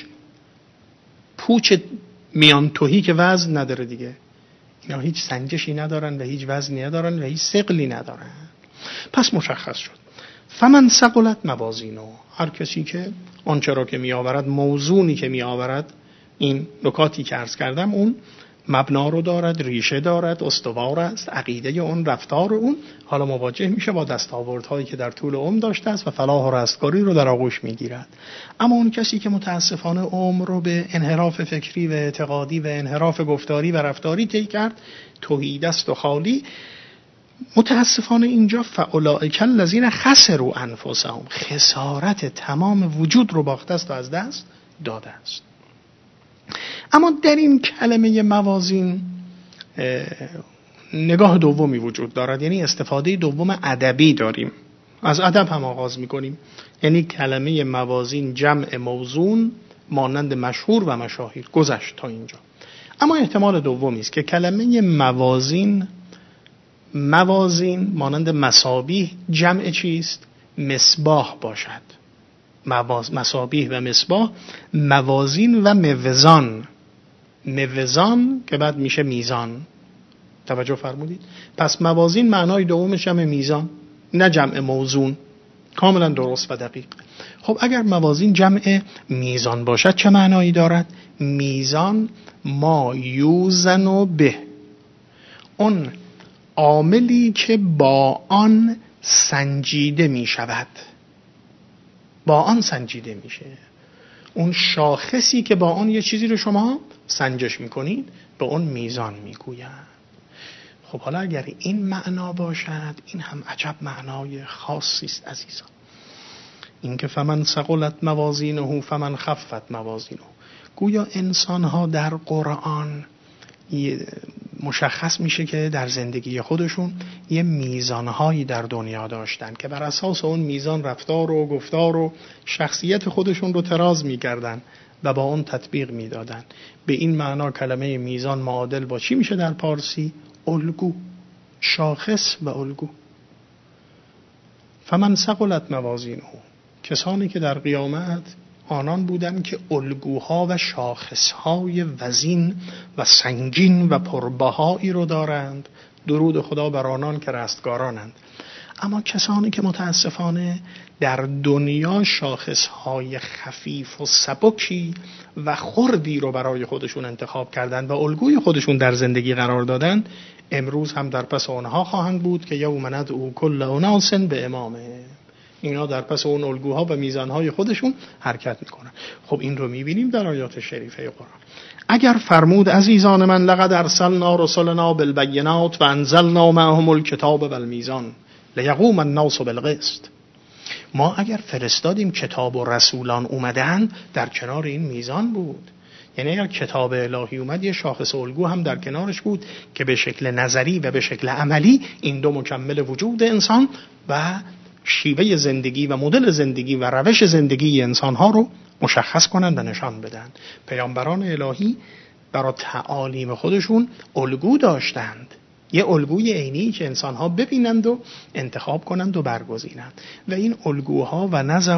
پوچ میان توهی که وزن نداره دیگه، اینا هیچ سنجشی ندارن و هیچ وزنی ندارن و هیچ ثقلی ندارن. پس مشخص شد فمن ثقلت موازینه، هر کسی که آنچه را که می آورد، موزونی که می آورد، این نکاتی که عرض کردم، اون مبنا رو دارد، ریشه دارد، استوار است، عقیده اون، رفتار اون، حالا مواجه میشه با دستاوردهایی که در طول عمر داشته است و فلاح و رستگاری رو در آغوش میگیرد. اما اون کسی که متاسفانه عمر رو به انحراف فکری و اعتقادی و انحراف گفتاری و رفتاری طی کرد، تهی دست و خالی، متاسفانه اینجا فاولئک الذین خسروا انفسهم، خسارت تمام وجود رو باخته است و از دست داده است. اما در این کلمه موازین نگاه دومی وجود دارد، یعنی استفاده دوم ادبی داریم. از ادب هم آغاز می‌کنیم. یعنی کلمه موازین جمع موزون مانند مشهور و مشاهیر گذشت تا اینجا. اما احتمال دومی است که کلمه موازین مانند مصابیح جمع چیست؟ مصباح باشد. مصابیح و مصباح، موازین و موزان که بعد میشه میزان. توجه فرمودید؟ پس موازین معنای دومش هم میزان، نه جمع موزون. کاملا درست و دقیق. خب اگر موازین جمع میزان باشد چه معنایی دارد؟ میزان ما یوزن به، اون عاملی که با آن سنجیده می شود، با آن سنجیده میشه. اون شاخصی که با آن یه چیزی رو شما سنجش میکنید به اون میزان میگوید. خب حالا اگر این معنا باشد، این هم عجب معنای خاصی است عزیزان. این که فمن ثقلت موازینه فمن خفت موازینه، گویا انسان ها در قرآن مشخص میشه که در زندگی خودشون یه میزانهایی در دنیا داشتن که بر اساس اون میزان رفتار و گفتار و شخصیت خودشون رو تراز میکردن و با اون تطبیق میدادن. به این معنا کلمه میزان معادل با چی میشه در پارسی؟ الگو، شاخص و الگو. فمن ثقلت موازینه، کسانی که در قیامت آنان بودند که الگوها و شاخصهای وزین و سنگین و پربهایی رو دارند، درود خدا بر آنان که رستگارانند. اما کسانی که متاسفانه در دنیا شاخصهای خفیف و سبکی و خردی رو برای خودشون انتخاب کردند و الگوی خودشون در زندگی قرار دادند، امروز هم در پس آنها خواهند بود که یوم ندعو کل اناس بامامه. اینا در پس اون الگوها و میزانهای خودشون حرکت میکنن. خب این رو میبینیم در آیات شریفه قرآن. اگر فرمود عزیزان من لقد ارسلنا رسلنا بالبینات و انزلنا معهم الکتاب والمیزان لیقوم الناس بالقسط، ما اگر فرستادیم کتاب و رسولان اومدن در کنار این میزان بود. یعنی اگر کتاب الهی اومد یه شاخص الگو هم در کنارش بود که به شکل نظری و به شکل عملی این دو مکمل وجود انسان و شیوه زندگی و مدل زندگی و روش زندگی انسانها رو مشخص کنند و نشان بدن. پیامبران الهی برای تعالیم خودشون الگو داشتند، یه الگوی عینی که انسانها ببینند و انتخاب کنند و برگزینند. و این الگوها و نزع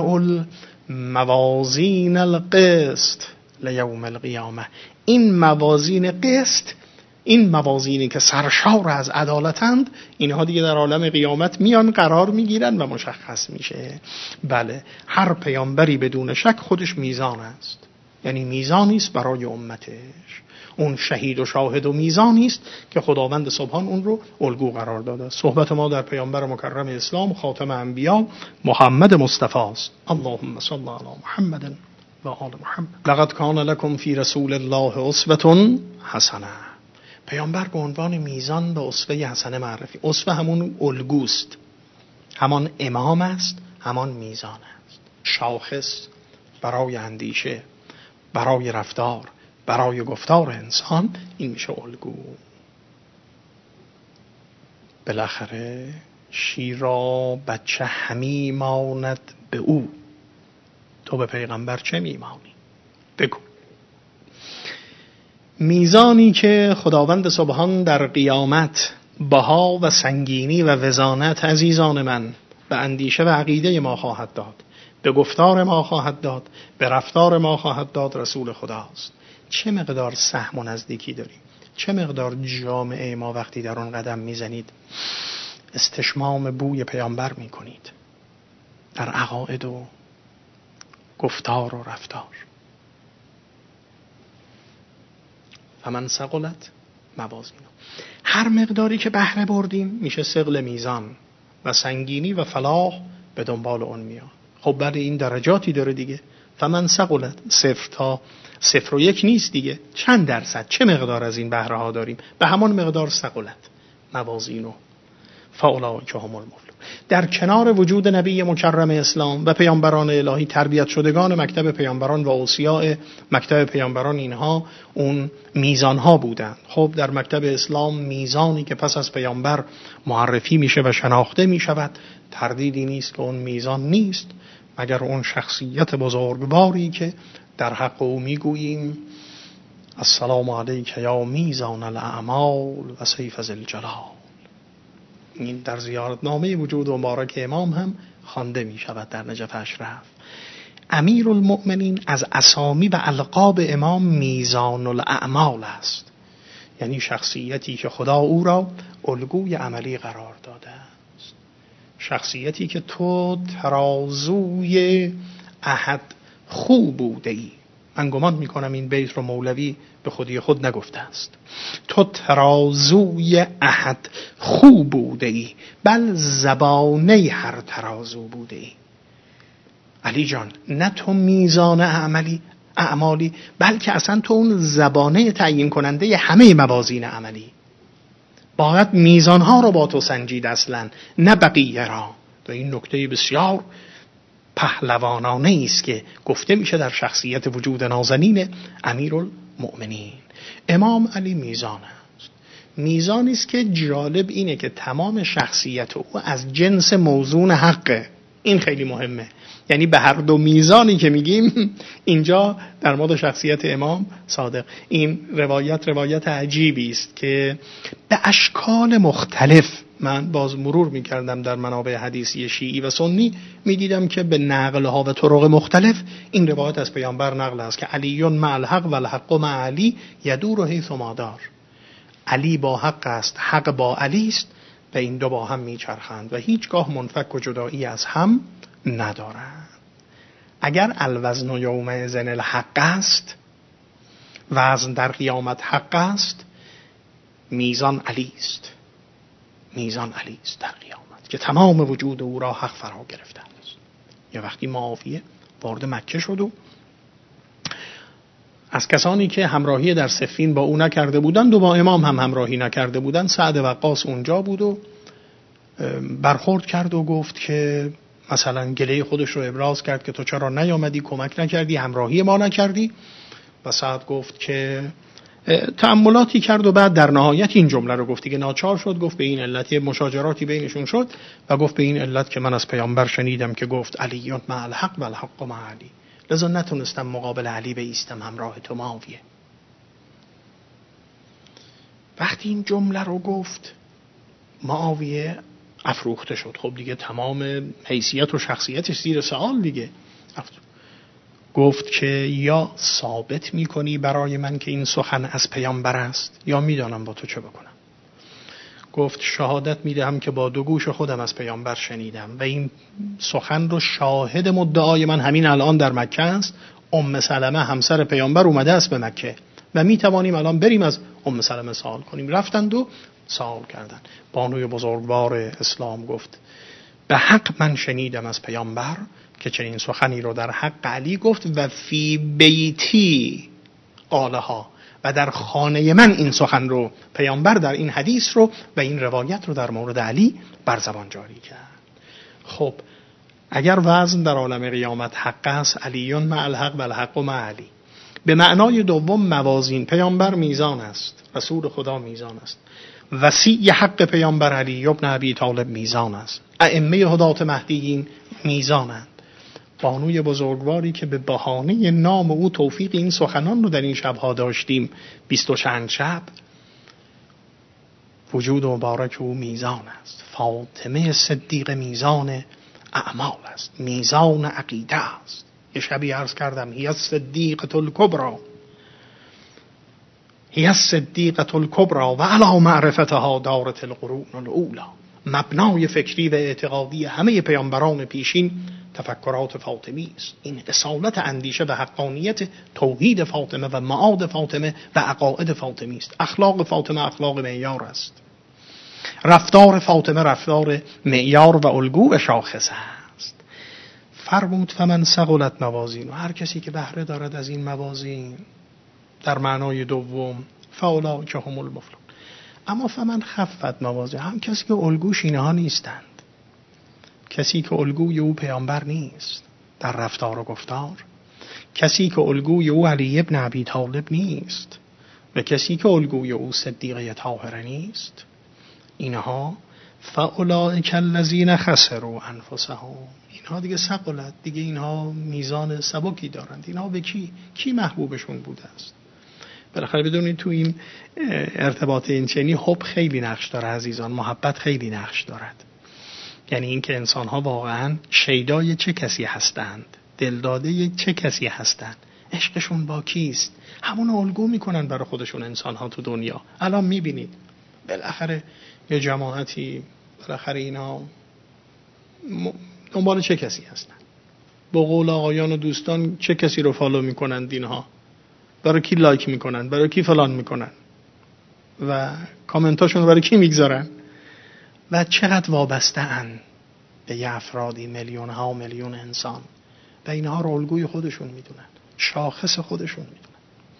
الموازین القسط لیوم القیامه، این موازین قسط، این موازینی که سرشار از عدالتند، اینها دیگه در عالم قیامت میان قرار میگیرن و مشخص میشه. بله، هر پیامبری بدون شک خودش میزان است، یعنی میزانی است برای امتش. اون شهید و شاهد و میزانی است که خداوند سبحان اون رو الگو قرار داده. صحبت ما در پیامبر مکرم اسلام خاتم انبیا محمد مصطفی است. اللهم صل علی محمد و آل محمد. لقد کان لکم فی رسول الله اسوة حسنه. پیامبر به عنوان میزان به اسوه حسنه معرفی. اسوه همون الگوست، همان امام است، همان میزان است. شاخص برای اندیشه، برای رفتار، برای گفتار انسان، این میشه الگو. بالاخره شیرا بچه همی ماند به او، تو به پیغمبر چه میمانی؟ بگو. میزانی که خداوند سبحان در قیامت بها و سنگینی و وزانت عزیزان من به اندیشه و عقیده ما خواهد داد، به گفتار ما خواهد داد، به رفتار ما خواهد داد، رسول خداست. چه مقدار سهم و نزدیکی داریم؟ چه مقدار جامعه ما وقتی در آن قدم میزنید استشمام بوی پیامبر میکنید در عقاید و گفتار و رفتار. فمن ثقلت موازین. هر مقداری که بهره بردیم میشه ثقل میزان و سنگینی و فلاح به دنبال اون میاد. خب برای این درجاتی داره دیگه. فمن ثقلت 0 تا 0.1 نیست دیگه. چند درصد چه مقدار از این بهره ها داریم؟ به همان مقدار ثقلت موازینو فاولئک هم المفلحون. در کنار وجود نبی مکرم اسلام و پیامبران الهی تربیت شدگان مکتب پیامبران و اوصیاء مکتب پیامبران، اینها اون میزان ها بودند. خب در مکتب اسلام میزانی که پس از پیامبر معرفی میشه و شناخته میشود، تردیدی نیست که اون میزان نیست مگر اون شخصیت بزرگواری که در حق او میگوییم السلام علیک یا میزان الاعمال و سیف ذی الجلال. این در زیارتنامه وجود مبارک امام هم خوانده می شود در نجف اشرف. امیرالمؤمنین از اسامی و القاب امام میزان الاعمال است، یعنی شخصیتی که خدا او را الگوی عملی قرار داده است، شخصیتی که تو ترازوی احد خوب بوده ای. من گمان میکنم این بیت رو مولوی به خودی خود نگفته است. تو ترازوی احد خوب بوده ای، بل زبانه هر ترازو بوده ای. علی جان، نه تو میزان اعمالی، بلکه اصلا تو اون زبانه تعیین کننده همه موازین عملی. باید میزانها رو با تو سنجید اصلا، نه بقیه را. و این نکته بسیار پهلوانانه است که گفته میشه در شخصیت وجود نازنین امیرالمؤمنین. امام علی میزان است. میزانی است که جالب اینه که تمام شخصیت او از جنس موزون حقه. این خیلی مهمه. یعنی به هر دو میزانی که میگیم اینجا در مورد شخصیت امام صادق. این روایت عجیبی است که به اشکال مختلف، من باز مرور میکردم در منابع حدیثی شیعی و سنی، میدیدم که به نقلها و طرق مختلف این روایت از پیامبر نقل است که علی مع الحق و الحق مع علی یدور حیث ما دار. علی با حق است، حق با علی است و این دو با هم میچرخند و هیچگاه منفک و جدایی از هم ندارند. اگر الوزن یومئذ الحق است، وزن در قیامت حق است، میزان علی است. میزان علی است در قیامت که تمام وجود او را حق فرا گرفته است. یا وقتی معاویه وارد مکه شد و از کسانی که همراهی در صفین با او نکرده بودند و با امام هم همراهی نکرده بودند، سعد وقاص اونجا بود و برخورد کرد و گفت که مثلا گله خودش رو ابراز کرد که تو چرا نیامدی، کمک نکردی، همراهی ما نکردی. و سعد گفت که تأملاتی کرد و بعد در نهایت این جمله رو گفتی که ناچار شد، گفت به این علت مشاجراتی بینشون شد و گفت به این علت که من از پیامبر شنیدم که گفت علی مع الحق و الحق مع علی، لذا نتونستم مقابل علی بایستم همراه تو معاویه. وقتی این جمله رو گفت معاویه افروخته شد. خب دیگه تمام حیثیت و شخصیتش زیر سوال دیگه. گفت که یا ثابت میکنی برای من که این سخن از پیامبر است یا میدانم با تو چه بکنم. گفت شهادت میدهم که با دو گوش خودم از پیامبر شنیدم و این سخن رو شاهد مدعای من همین الان در مکه است. ام سلمه همسر پیامبر اومده است به مکه و میتوانیم الان بریم از ام سلمه سوال کنیم. رفتند و سوال کردن. بانوی بزرگوار اسلام گفت به حق من شنیدم از پیامبر که چنین سخنی رو در حق علی گفت و فی بیتی قالها، و در خانه من این سخن رو پیامبر در این حدیث رو و این روایت رو در مورد علی بر زبان جاری کرد. خب اگر وزن در عالم قیامت حق است، علی مع الحق و الحق مع علی. به معنای دوم موازین، پیامبر میزان است، رسول خدا میزان است، وصی حق پیامبر علی ابن ابی طالب میزان است، ائمه هدات مهدیین میزانند. بانوی بزرگواری که به بهانه نام او توفیق این سخنان رو در این شبها داشتیم، 20 چند شب، وجود مبارک او میزان است. فاطمه صدیق میزان اعمال است، میزان عقیده است. یه شبی عرض کردم هی الصدیقة الکبری، هی الصدیقة الکبری و علی معرفتها دارت القرون الاولی. مبنای فکری و اعتقادی همه پیامبران پیشین تفکرات فاطمی است. این اصالت اندیشه و حقانیت توحید فاطمه و معاد فاطمه و عقاید فاطمی است. اخلاق فاطمه اخلاق معیار است. رفتار فاطمه رفتار معیار و الگو و شاخص است. فرمود فمن ثقلت موازین، و هر کسی که بهره دارد از این موازین در معنای دوم فاولئک هم المفلحون. اما فمن خفت موازین، هم کسی که الگوش اینها نیستند، کسی که الگوی او پیامبر نیست در رفتار و گفتار، کسی که الگوی او علی ابن ابی طالب نیست و کسی که الگوی او صدیقه طاهره نیست، اینها فاولئک الذین خسروا انفسهم، اینها دیگه ثقلت، دیگه اینها میزان سبکی دارند. اینها به کی محبوبشون بوده است؟ بالاخره بدونید تو این ارتباط اینچنینی حب خیلی نقش داره عزیزان، محبت خیلی نقش دارد. یعنی این که انسان‌ها واقعاً شیدای چه کسی هستند، دلداده چه کسی هستند، عشقشون با کیست، همون الگو میکنن برای خودشون. انسان‌ها تو دنیا الان میبینید بالاخره یه جماعتی، بالاخره اینا دنبال چه کسی هستن؟ با قول آقایان و دوستان چه کسی رو فالو میکنن؟ اینها برای کی لایک میکنن، برای کی فلان میکنن و کامنتاشون رو برای کی میگذارن و چقدر وابسته ان به یه افرادی، میلیون ها و میلیون انسان، و اینها رو الگوی خودشون میدونن، شاخص خودشون میدونن.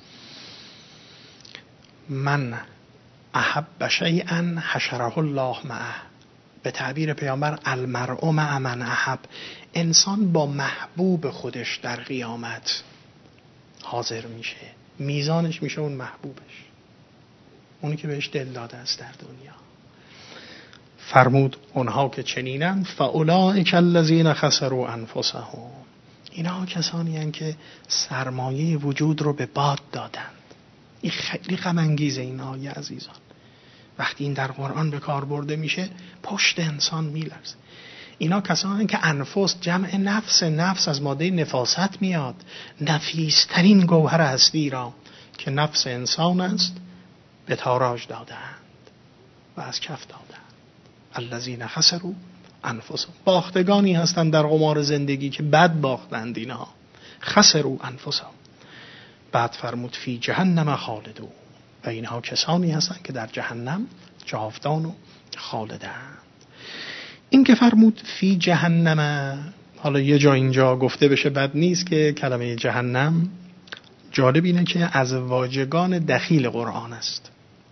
من احب شیئا حشره الله معه، به تعبیر پیامبر المرء مع من احب، انسان با محبوب خودش در قیامت حاضر میشه، میزانش میشه اون محبوبش، اونی که بهش دل داده است در دنیا. فرمود اونها که چنینن فاولئک الذین خسروا انفسهم، اینها کسانی هستند که سرمایه وجود رو به باد دادند. این خیلی غم انگیزه این آیه عزیزان. وقتی این در قرآن به کار برده میشه پشت انسان میلرزه. اینا کسانی که انفس جمع نفس از ماده نفاست میاد، نفیسترین گوهر هستی را که نفس انسان است به تاراج دادند و از کف دادند. الذین خسروا انفسهم، باختگانی هستند در قمار زندگی که بد باختند اینها. خسروا انفسهم. بعد فرمود فی جهنم خالدون، و اینها کسانی هستند که در جهنم جاودان و خالدند. این که فرمود فی جهنم، حالا یه جا اینجا گفته بشه بد نیست که کلمه جهنم جالب اینه که از واژگان دخیل قرآن است.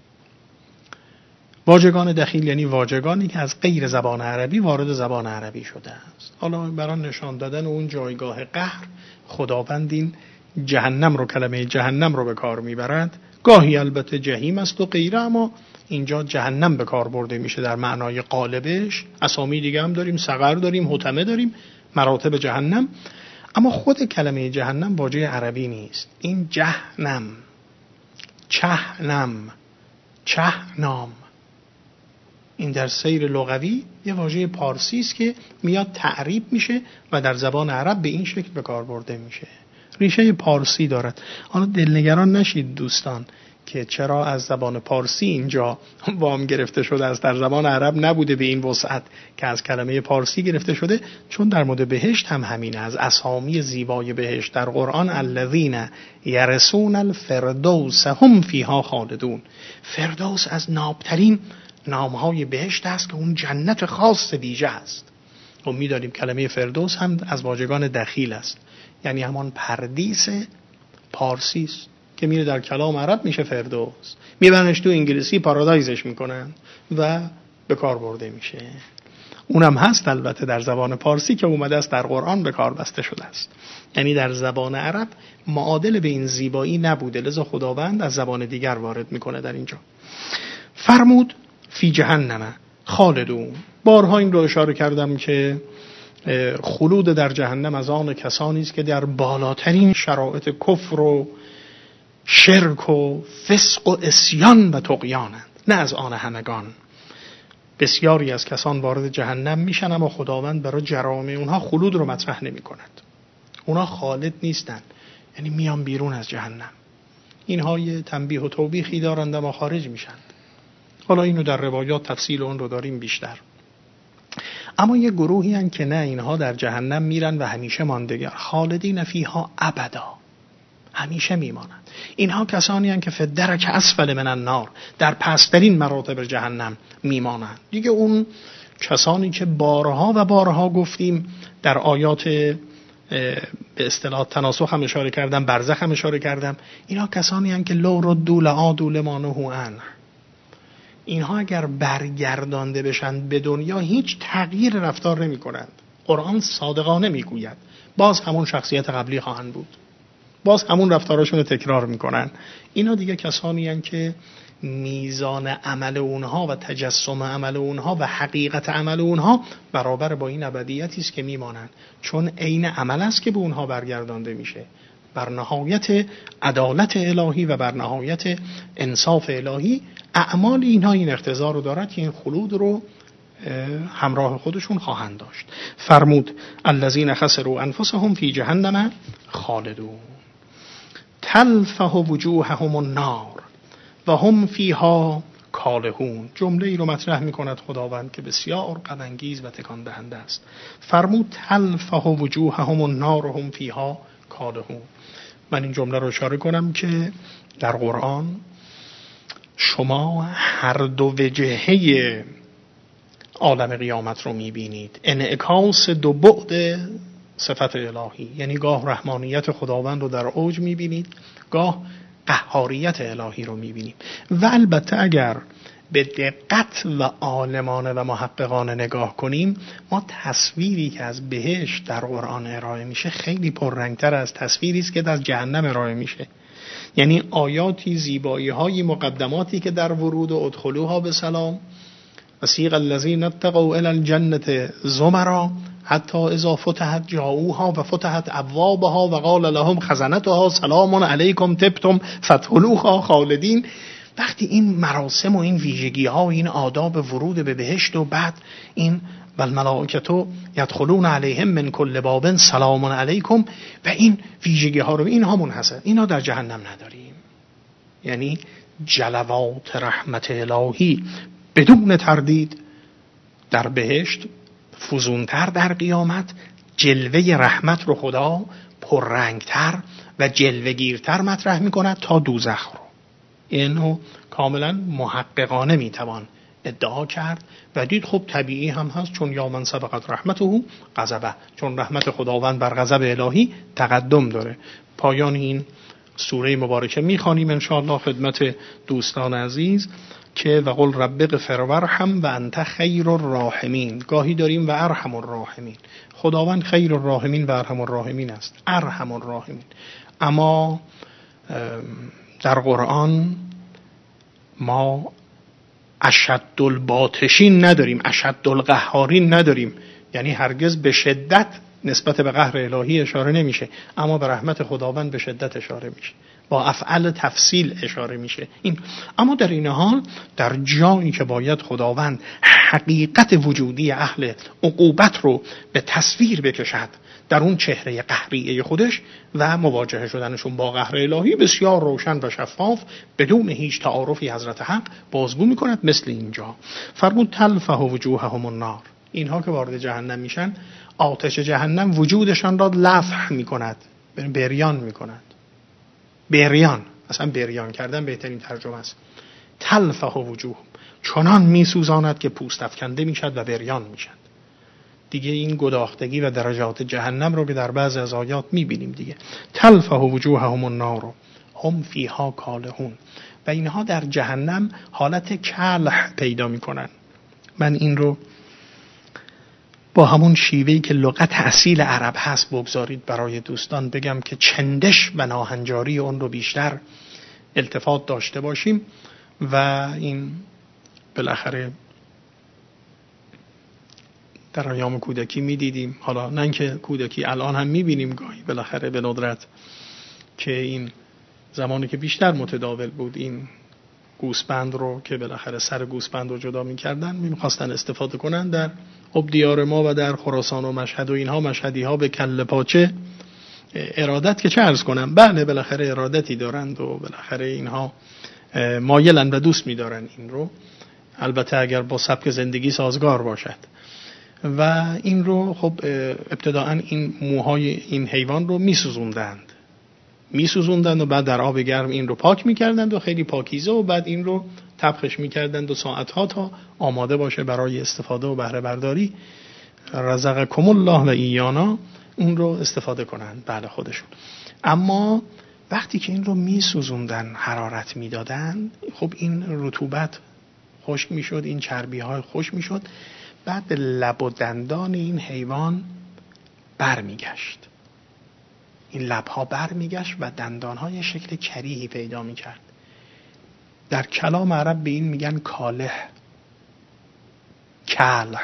واژگان دخیل یعنی واژگانی که از غیر زبان عربی وارد زبان عربی شده است. حالا برای نشان دادن اون جایگاه قهر خداوند این جهنم رو، کلمه جهنم رو به کار میبرد. گاهی البته جهیم است و غیره، اما اینجا جهنم به کار برده میشه در معنای قالبش. اسامی دیگه هم داریم، سقر داریم، حطمه داریم، مراتب جهنم. اما خود کلمه جهنم واژه عربی نیست. این جهنم، چهنام، این در سیر لغوی یه واژه پارسی است که میاد تعریب میشه و در زبان عرب به این شکل به کار برده میشه. ریشه پارسی دارد. حالا دلنگران نشید دوستان که چرا از زبان پارسی اینجا وام گرفته شده است، در زبان عرب نبوده به این وسعت که از کلمه پارسی گرفته شده. چون در مورد بهشت هم همینه. از اسامی زیبای بهشت در قرآن الذین یرثون الفردوس هم فیها خالدون، فردوس از نابترین نامهای بهشت است که اون جنت خاص ویژه است. و می‌دانیم کلمه فردوس هم از واژگان دخیل است، یعنی همان پردیس پارسی است که میره در کلام عرب میشه فردوس، میبرنش تو انگلیسی پارادایزش میکنن و به کار برده میشه. اونم هست البته در زبان پارسی که اومده است در قرآن به کار بسته شده است. یعنی در زبان عرب معادل به این زیبایی نبوده، لذا خداوند از زبان دیگر وارد میکنه در اینجا. فرمود فی جهنم خالدون. بارها این رو اشاره کردم که خلود در جهنم از آن کسانی است که در بالاترین شرایط کفر و شرک و فسق و عصیان و طغیانند، نه از آن همگان. بسیاری از کسان وارد جهنم میشن اما خداوند برای جرائم اونها خلود رو مطرح نمی کند. اونها خالد نیستن، یعنی میان بیرون از جهنم. اینها یه تنبیه و توبیخی دارند اما خارج میشن. حالا اینو در روایات تفصیل اون رو داریم بیشتر. اما یه گروهی هن که نه، اینها در جهنم میرن و همیشه ماندگار، خالدین فیها ابدا، همیشه میمانند. اینها کسانی هن که فی الدرک اسفل من النار، در پسترین مراتب جهنم میمانند. دیگه اون کسانی که بارها و بارها گفتیم در آیات به اصطلاح تناسخ هم اشاره کردم، برزخ هم اشاره کردم، اینها کسانی هن که لو ردوا لعادوا لما نهوا عنه. اینها اگر برگردانده بشن به دنیا هیچ تغییر رفتار نمی کنند. قرآن صادقانه می گوید باز همون شخصیت قبلی خواهند بود، باز همون رفتارشون رو تکرار می کنن. اینا دیگه کسانی هن که میزان عمل اونها و تجسم عمل اونها و حقیقت عمل اونها برابر با این ابدیتی است که میمانند، چون عین عمل است که به اونها برگردانده میشه. بر نهایت عدالت الهی و بر نهایت انصاف الهی اعمال اینها این اقتضا رو دارد که این خلود رو همراه خودشون خواهند داشت. فرمود الذین خسروا انفسهم فی جهنم خالدون تلفح وجوههم النار و هم فیها کالهون. جمله ای رو مطرح می کند خداوند که بسیار غم انگیز و تکان دهنده است. فرمود تلفح وجوههم النار و هم فیها کالهون. من این جمله رو اشاره کنم که در قرآن شما هر دو وجهه عالم قیامت رو می بینید، انعکاس دو بعد صفت الهی، یعنی گاه رحمانیت خداوند رو در اوج می بینید، گاه قهاریت الهی رو می بینید. و البته اگر به دقت و عالمانه و محققانه نگاه کنیم، ما تصویری که از بهشت در قرآن ارائه میشه خیلی پررنگتر از تصویری است که از جهنم ارائه میشه. یعنی آیاتی، زیبایی‌های، مقدماتی که در ورود و ادخلوها به سلام، وسیق الذین اتقوا الی الجنة زمرا حتی اذا فتحت جاؤوها و فتحت ابوابها و قال لهم خزنتها سلام علیکم طبتم فادخلوها خالدین. وقتی این مراسم و این ویژگی ها و این آداب ورود به بهشت و بعد این والملائکه یدخلون علیهم من کل باب سلام علیکم و این ویژگی ها رو، اینها منحصر، اینا در جهنم نداریم. یعنی جلوات رحمت الهی بدون تردید در بهشت فزونتر، در قیامت جلوه رحمت رو خدا پررنگتر و جلوه‌گیرتر مطرح می‌کند تا دوزخ رو. اینو کاملا محققانه میتوان ادعا کرد و دید خب طبیعی هم هست، چون یا من سبقت رحمته غضبه، چون رحمت خداوند بر غضب الهی تقدم داره. پایان این سوره مبارکه میخوانیم انشاءالله خدمت دوستان عزیز که و قل رب اغفر وارحم و انت خیر الراحمین. گاهی داریم و ارحم الراحمین. خداوند خیر الراحمین و ارحم الراحمین است، ارحم الراحمین. اما در قرآن ما اشد الباطشین نداریم، اشد القهارین نداریم، یعنی هرگز به شدت نسبت به قهر الهی اشاره نمیشه، اما به رحمت خداوند به شدت اشاره میشه، با افعال تفصیل اشاره میشه. این اما در این حال در جایی که باید خداوند حقیقت وجودی اهل عقوبت رو به تصویر بکشد در اون چهره قهریه خودش و مواجهه شدنشون با قهر الهی بسیار روشن و شفاف بدون هیچ تعارفی حضرت حق بازگو میکند. مثل اینجا فرمود تلفح وجوههم النار. اینها که وارد جهنم میشن آتش جهنم وجودشان را لفح میکند، بریان میکند. بریان، اصلا بریان کردن بهترین ترجمه است. تلفح وجوه، چنان میسوزاند که پوست افکنده میشد و بریان میشد. دیگه این گداختگی و درجات جهنم رو که در بعض از آیات میبینیم دیگه. تلفح وجوههم النار هم فیها کالهون. و اینها در جهنم حالت کلح پیدا میکنن. من این رو با همون شیوهی که لغت اصیل عرب هست بگذارید برای دوستان بگم که چندش و ناهنجاری اون رو بیشتر التفات داشته باشیم. و این بالاخره در ایام کودکی میدیدیم، حالا نه که کودکی، الان هم میبینیم گاهی بالاخره به ندرت، که این زمانی که بیشتر متداول بود این گوسفند رو که بالاخره سر گوسفند رو جدا میکردن میخواستن استفاده کنن در خب دیار ما و در خراسان و مشهد و اینها، مشهدی ها به کله پاچه ارادت که چه عرض کنم، بله بالاخره ارادتی دارند و بالاخره اینها مایلن و دوست میدارن این رو، البته اگر با سبک زندگی سازگار باشد. و این رو خب ابتداءً این موهای این حیوان رو میسوزوندند و بعد در آب گرم این رو پاک میکردند و خیلی پاکیزه، و بعد این رو طبخش میکردند و ساعتها تا آماده باشه برای استفاده و بهره برداری. رزقکم الله و ایانا، اون رو استفاده کنند بله خودشون. اما وقتی که این رو میسوزوندن، حرارت میدادن، خب این رطوبت خشک میشد، این چربی های خشک میشد، بعد لب و دندان این حیوان برمیگشت، این لبها برمیگشت و دندانهای شکل کریهی پیدا میکرد. در کلام عرب به این میگن کاله، کاله.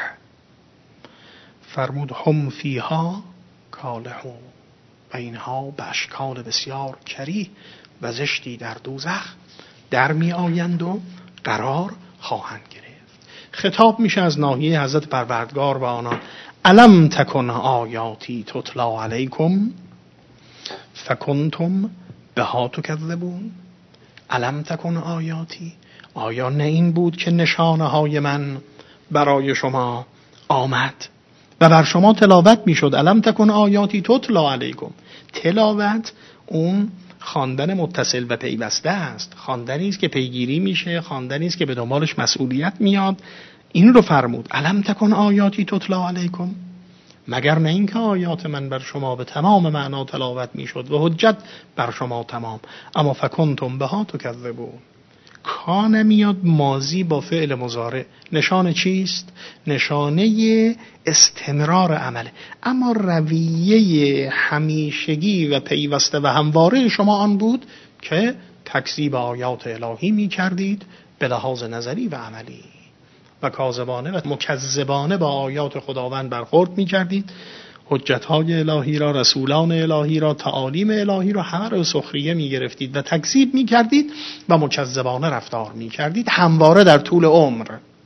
فرمود هم فیها کالهون، و اینها به اشکال بسیار کریه و زشتی در دوزخ در می آیند و قرار خواهند گرفت. خطاب میشه از ناحیه حضرت پروردگار و آنان: الم تکن آیاتی تتلا علیکم فکنتم بها تکذبون. الم تکن آیاتی، آیا نه این بود که نشانه های من برای شما آمد و بر شما تلاوت میشد؟ الم تکن آیاتی تتلا علیکم، تلاوت اون خواندن متصل و پیوسته است، خواندنی است که پیگیری میشه، خواندنی است که به دنبالش مسئولیت میاد. این رو فرمود الم تکن آیاتی تتلا علیکم، مگر نه این که آیات من بر شما به تمام معنا تلاوت میشد و حجت بر شما تمام، اما فکنتم بها تکذبون. کان میاد ماضی با فعل مضارع، نشانه چیست؟ نشانه استمرار عمله. اما رویه همیشگی و پیوسته و همواره شما آن بود که تکذیب آیات الهی می کردید به لحاظ نظری و عملی و کاذبانه و مکذبانه با آیات خداوند برخورد می کردید. حجت‌های الهی را، رسولان الهی را، تعالیم الهی را همه را سخریه می گرفتید و تکذیب می کردید و مکذبانه رفتار می کردید همواره در طول عمر.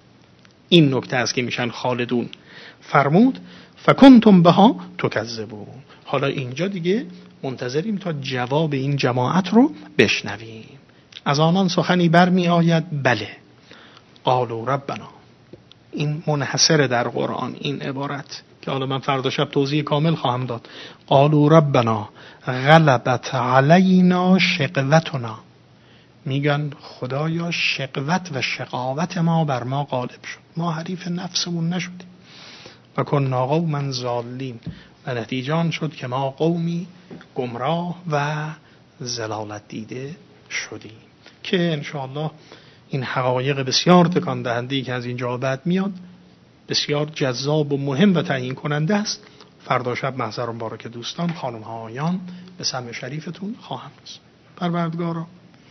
این نکته است که میشن خالدون. فرمود فکنتم بها تکذبون. حالا اینجا دیگه منتظریم تا جواب این جماعت رو بشنویم. از آنان سخنی برمی آید بله، قالوا ربنا. این منحصر در قرآن این عبارت که حالا من فردا شب توضیح کامل خواهم داد. قالوا ربنا غلبت علینا شقوتنا، میگن خدایا شقوت و شقاوت ما بر ما غالب شد، ما حریف نفسمون نشدیم. و کنا قوما ضالین، و نتیجه آن شد که ما قومی گمراه و ضلالت دیده شدیم. که انشاءالله این حقایق بسیار تکان دهنده‌ای که از اینجا بعد میاد بسیار جذاب و مهم و تعیین کننده است. فردا شب محضر مبارک دوستان، خانم ها آیان، به سمع شریفتون خواهم رسید. پروردگارا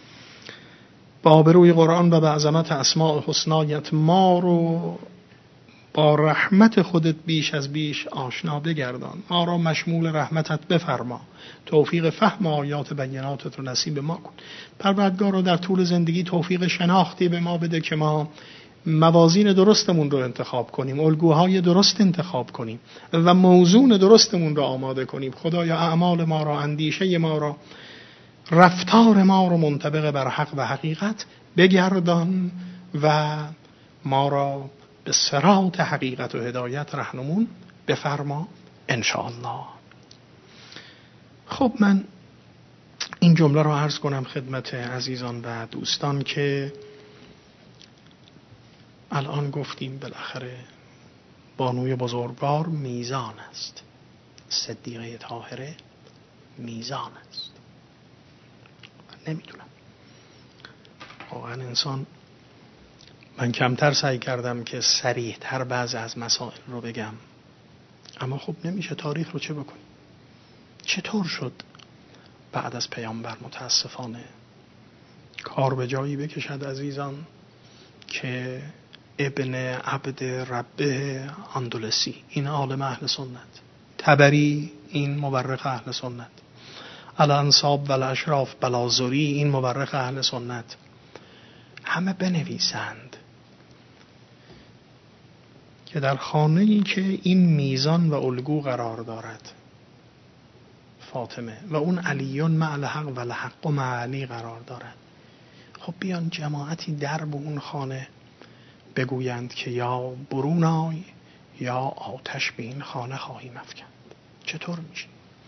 با آبروی قرآن و به عظمت اسماء حسنایت ما رو با رحمت خودت بیش از بیش آشنا بگردان، ما را مشمول رحمتت بفرما، توفیق فهم آیات بیناتت رو نصیب ما کن. پروردگارا در طول زندگی توفیق شناختی به ما بده که ما موازین درستمون رو انتخاب کنیم، الگوهای درست انتخاب کنیم و موزون درستمون رو آماده کنیم. خدایا اعمال ما را، اندیشه ما را، رفتار ما رو منطبق بر حق و حقیقت بگردان و ما را به صراط حقیقت و هدایت رهنمون بفرما انشاءالله. خب من این جمله رو عرض کنم خدمت عزیزان و دوستان که الان گفتیم بالاخره بانوی بزرگوار میزان است، صدیقه طاهره میزان است. من نمیدونم واقعا انسان، من کمتر سعی کردم که صریح تر بعض از مسائل رو بگم، اما خب نمیشه، تاریخ رو چه بکنیم؟ چطور شد بعد از پیامبر متاسفانه کار به جایی بکشد عزیزان که ابن عبد ربه اندلسی، این عالم اهل سنت، تبری این مورخ اهل سنت، الانصاب و الاشراف بلازری این مورخ اهل سنت، همه بنویسند که در خانه‌ای که این میزان و الگو قرار دارد فاطمه و اون علیون مع الحق و الحق مع علی قرار دارد، خب بیان جماعتی در به اون خانه بگویند که یا برون آی یا آتش به این خانه خواهیم افکند. چطور میشه؟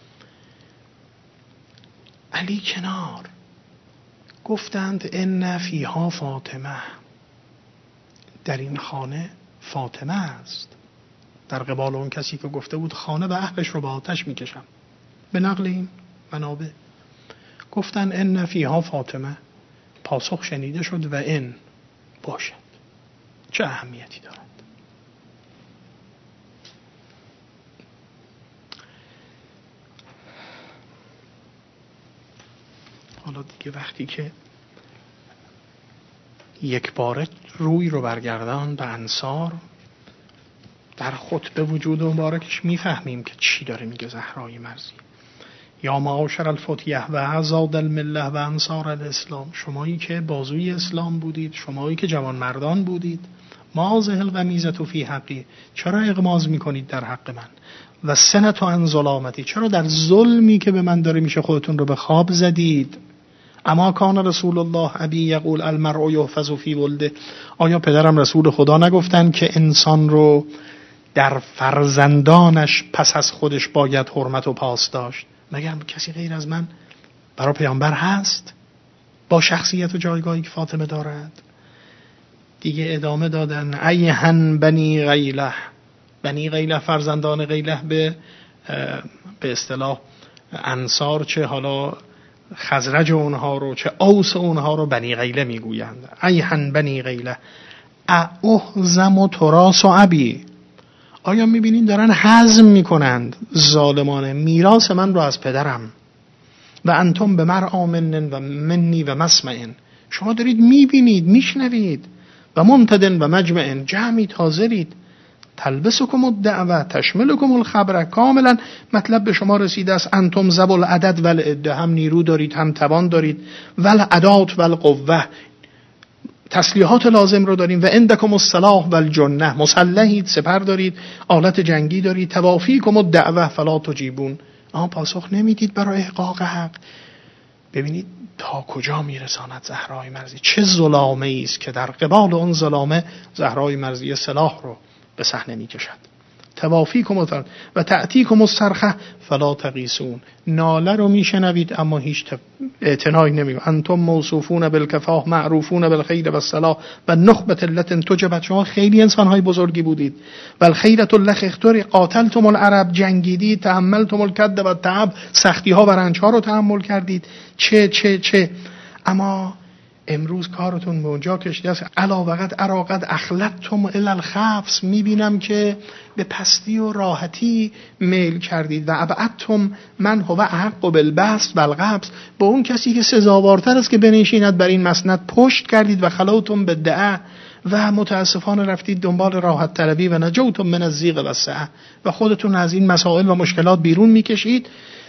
علی کنار گفتند ان فیها فاطمه، در این خانه فاطمه است، در قبال اون کسی که گفته بود خانه به اهلش رو با آتش میکشم. به نقل این منابع گفتن ان فیها فاطمه، پاسخ شنیده شد و ان باشد. چه اهمیتی دارد؟ حالا دیگه وقتی که یک باره روی رو برگردان به انصار، در خطبه وجود مبارکش میفهمیم که چی داره میگه زهرای مرزی. یا معاشر الفتیه و اعضاد المله و انصار الاسلام، شمایی که بازوی اسلام بودید، شمایی که جوان مردان بودید، مازه الغمیزة فی حقی، چرا اغماض میکنید در حق من؟ و سنت عن ظلامتی، چرا در ظلمی که به من داره میشه خودتون رو به خواب زدید؟ اما کان رسول الله ابی یقول المرء یحفظ فی ولده، آیا پدرم رسول خدا نگفتن که انسان رو در فرزندانش پس از خودش باید حرمت و پاس داشت؟ مگر کسی غیر از من برای پیامبر هست با شخصیت و جایگاهی که فاطمه دارد؟ دیگه ادامه دادن ایهن بنی غیله، بنی غیله فرزندان غیله به اصطلاح انصار، چه حالا خزرج اونها رو چه اوس اونها رو بنی غیله میگویند. ایهن بنی غیله احزم و تراس و ابی، آیا میبینید دارن هضم میکنند ظالمانه میراث من رو از پدرم. و انتم به مرعا منن و منی و مسمعن، شما دارید میبینید میشنوید، و منتدن و مجمعن، جمعید حاضرید، تلبسکم الدعوه تشملکم الخبر، کاملا مطلب به شما رسیده است. انتم ذو العدد و العده، هم نیرو دارید هم توان دارید، و العدات و القوه، تسلیحات لازم رو داریم، و عندکم السلاح و الجنه، مسلحید، سپر دارید، آلت جنگی دارید، توافیکم الدعوه فلا تجیبون، اما پاسخ نمیدید برای احقاق حق. ببینید تا کجا میرساند زهرای مرزی، چه ظلامه است که در قبال اون ظلامه زهرای مرزی سلاح رو به صحنه میکشد. توافیکم و تأتیکم الصرخه فلا تقیسون، ناله رو میشنوید اما هیچ اعتنایی نمیکنید. انتم موصوفون بالکفاح معروفون بالخیر و الصلاح و نخبه التي تجبت، شما خیلی انسانهای بزرگی بودید. و الخیرة لخ اختری، قاتلتم العرب، جنگیدید، تحملتم الکد و التعب، سختی ها و رنج ها رو تحمل کردید. چه اما امروز کارتون به اونجا کشیده است. علاوقت اراقت اخلتم الی الخفس، میبینم که به پستی و راحتی میل کردید. و ابعدتم من هو احق بالبسط و القبض، با اون کسی که سزاوارتر است که بنشیند بر این مسند پشت کردید. و خلوتم بالدعاء، و متاسفانه رفتید دنبال راحت طلبی. و نجوتم من الضیق و السعه، و خودتون از این مسائل و مشکلات بیرون میکشید.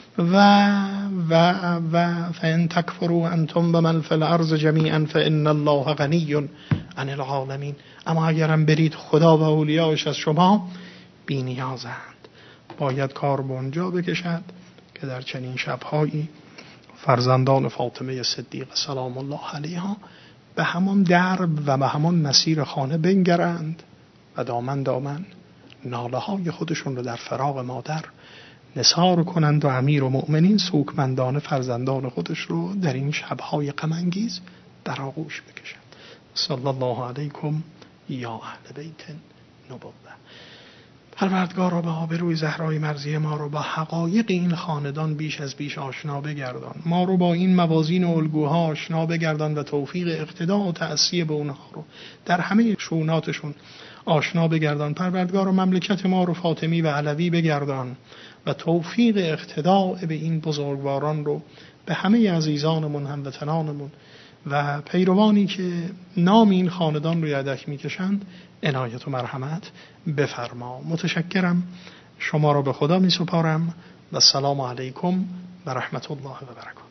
و فإن تکفروا انتم بمن فی الارض جمیعا فإن الله غنی عن العالمین، اما اگرم برید خدا و اولیاءش از شما بی نیازند. باید کار به اونجا بکشد که در چنین شبهایی فرزندان فاطمه صدیقه سلام الله علیها به همان درب و به همان مسیر خانه بنگرند و دامن ناله های خودشون رو در فراق مادر نثار کنند و امیر و مؤمنین سوکمندان فرزندان خودش رو در این شبهای غم انگیز در آغوش بکشند. صلی الله علیکم یا اهل بیت نبوه. پروردگارا به آبروی زهرای مرزی ما رو با حقایق این خاندان بیش از بیش آشنا بگردان، ما رو با این موازین و الگوها آشنا بگردان و توفیق اقتداء و تأسیه به اونها رو در همه شؤوناتشون آشنا بگردان. پروردگارا مملکت ما رو فاطمی و علوی بگردان و توفیق اقتداء به این بزرگواران رو به همه عزیزانمون، هموطنانمون و پیروانی که نام این خاندان رو یدک میکشند عنایت و مرحمت بفرما. متشکرم. شما را به خدا می سپارم و السلام علیکم و رحمت الله و برکاته.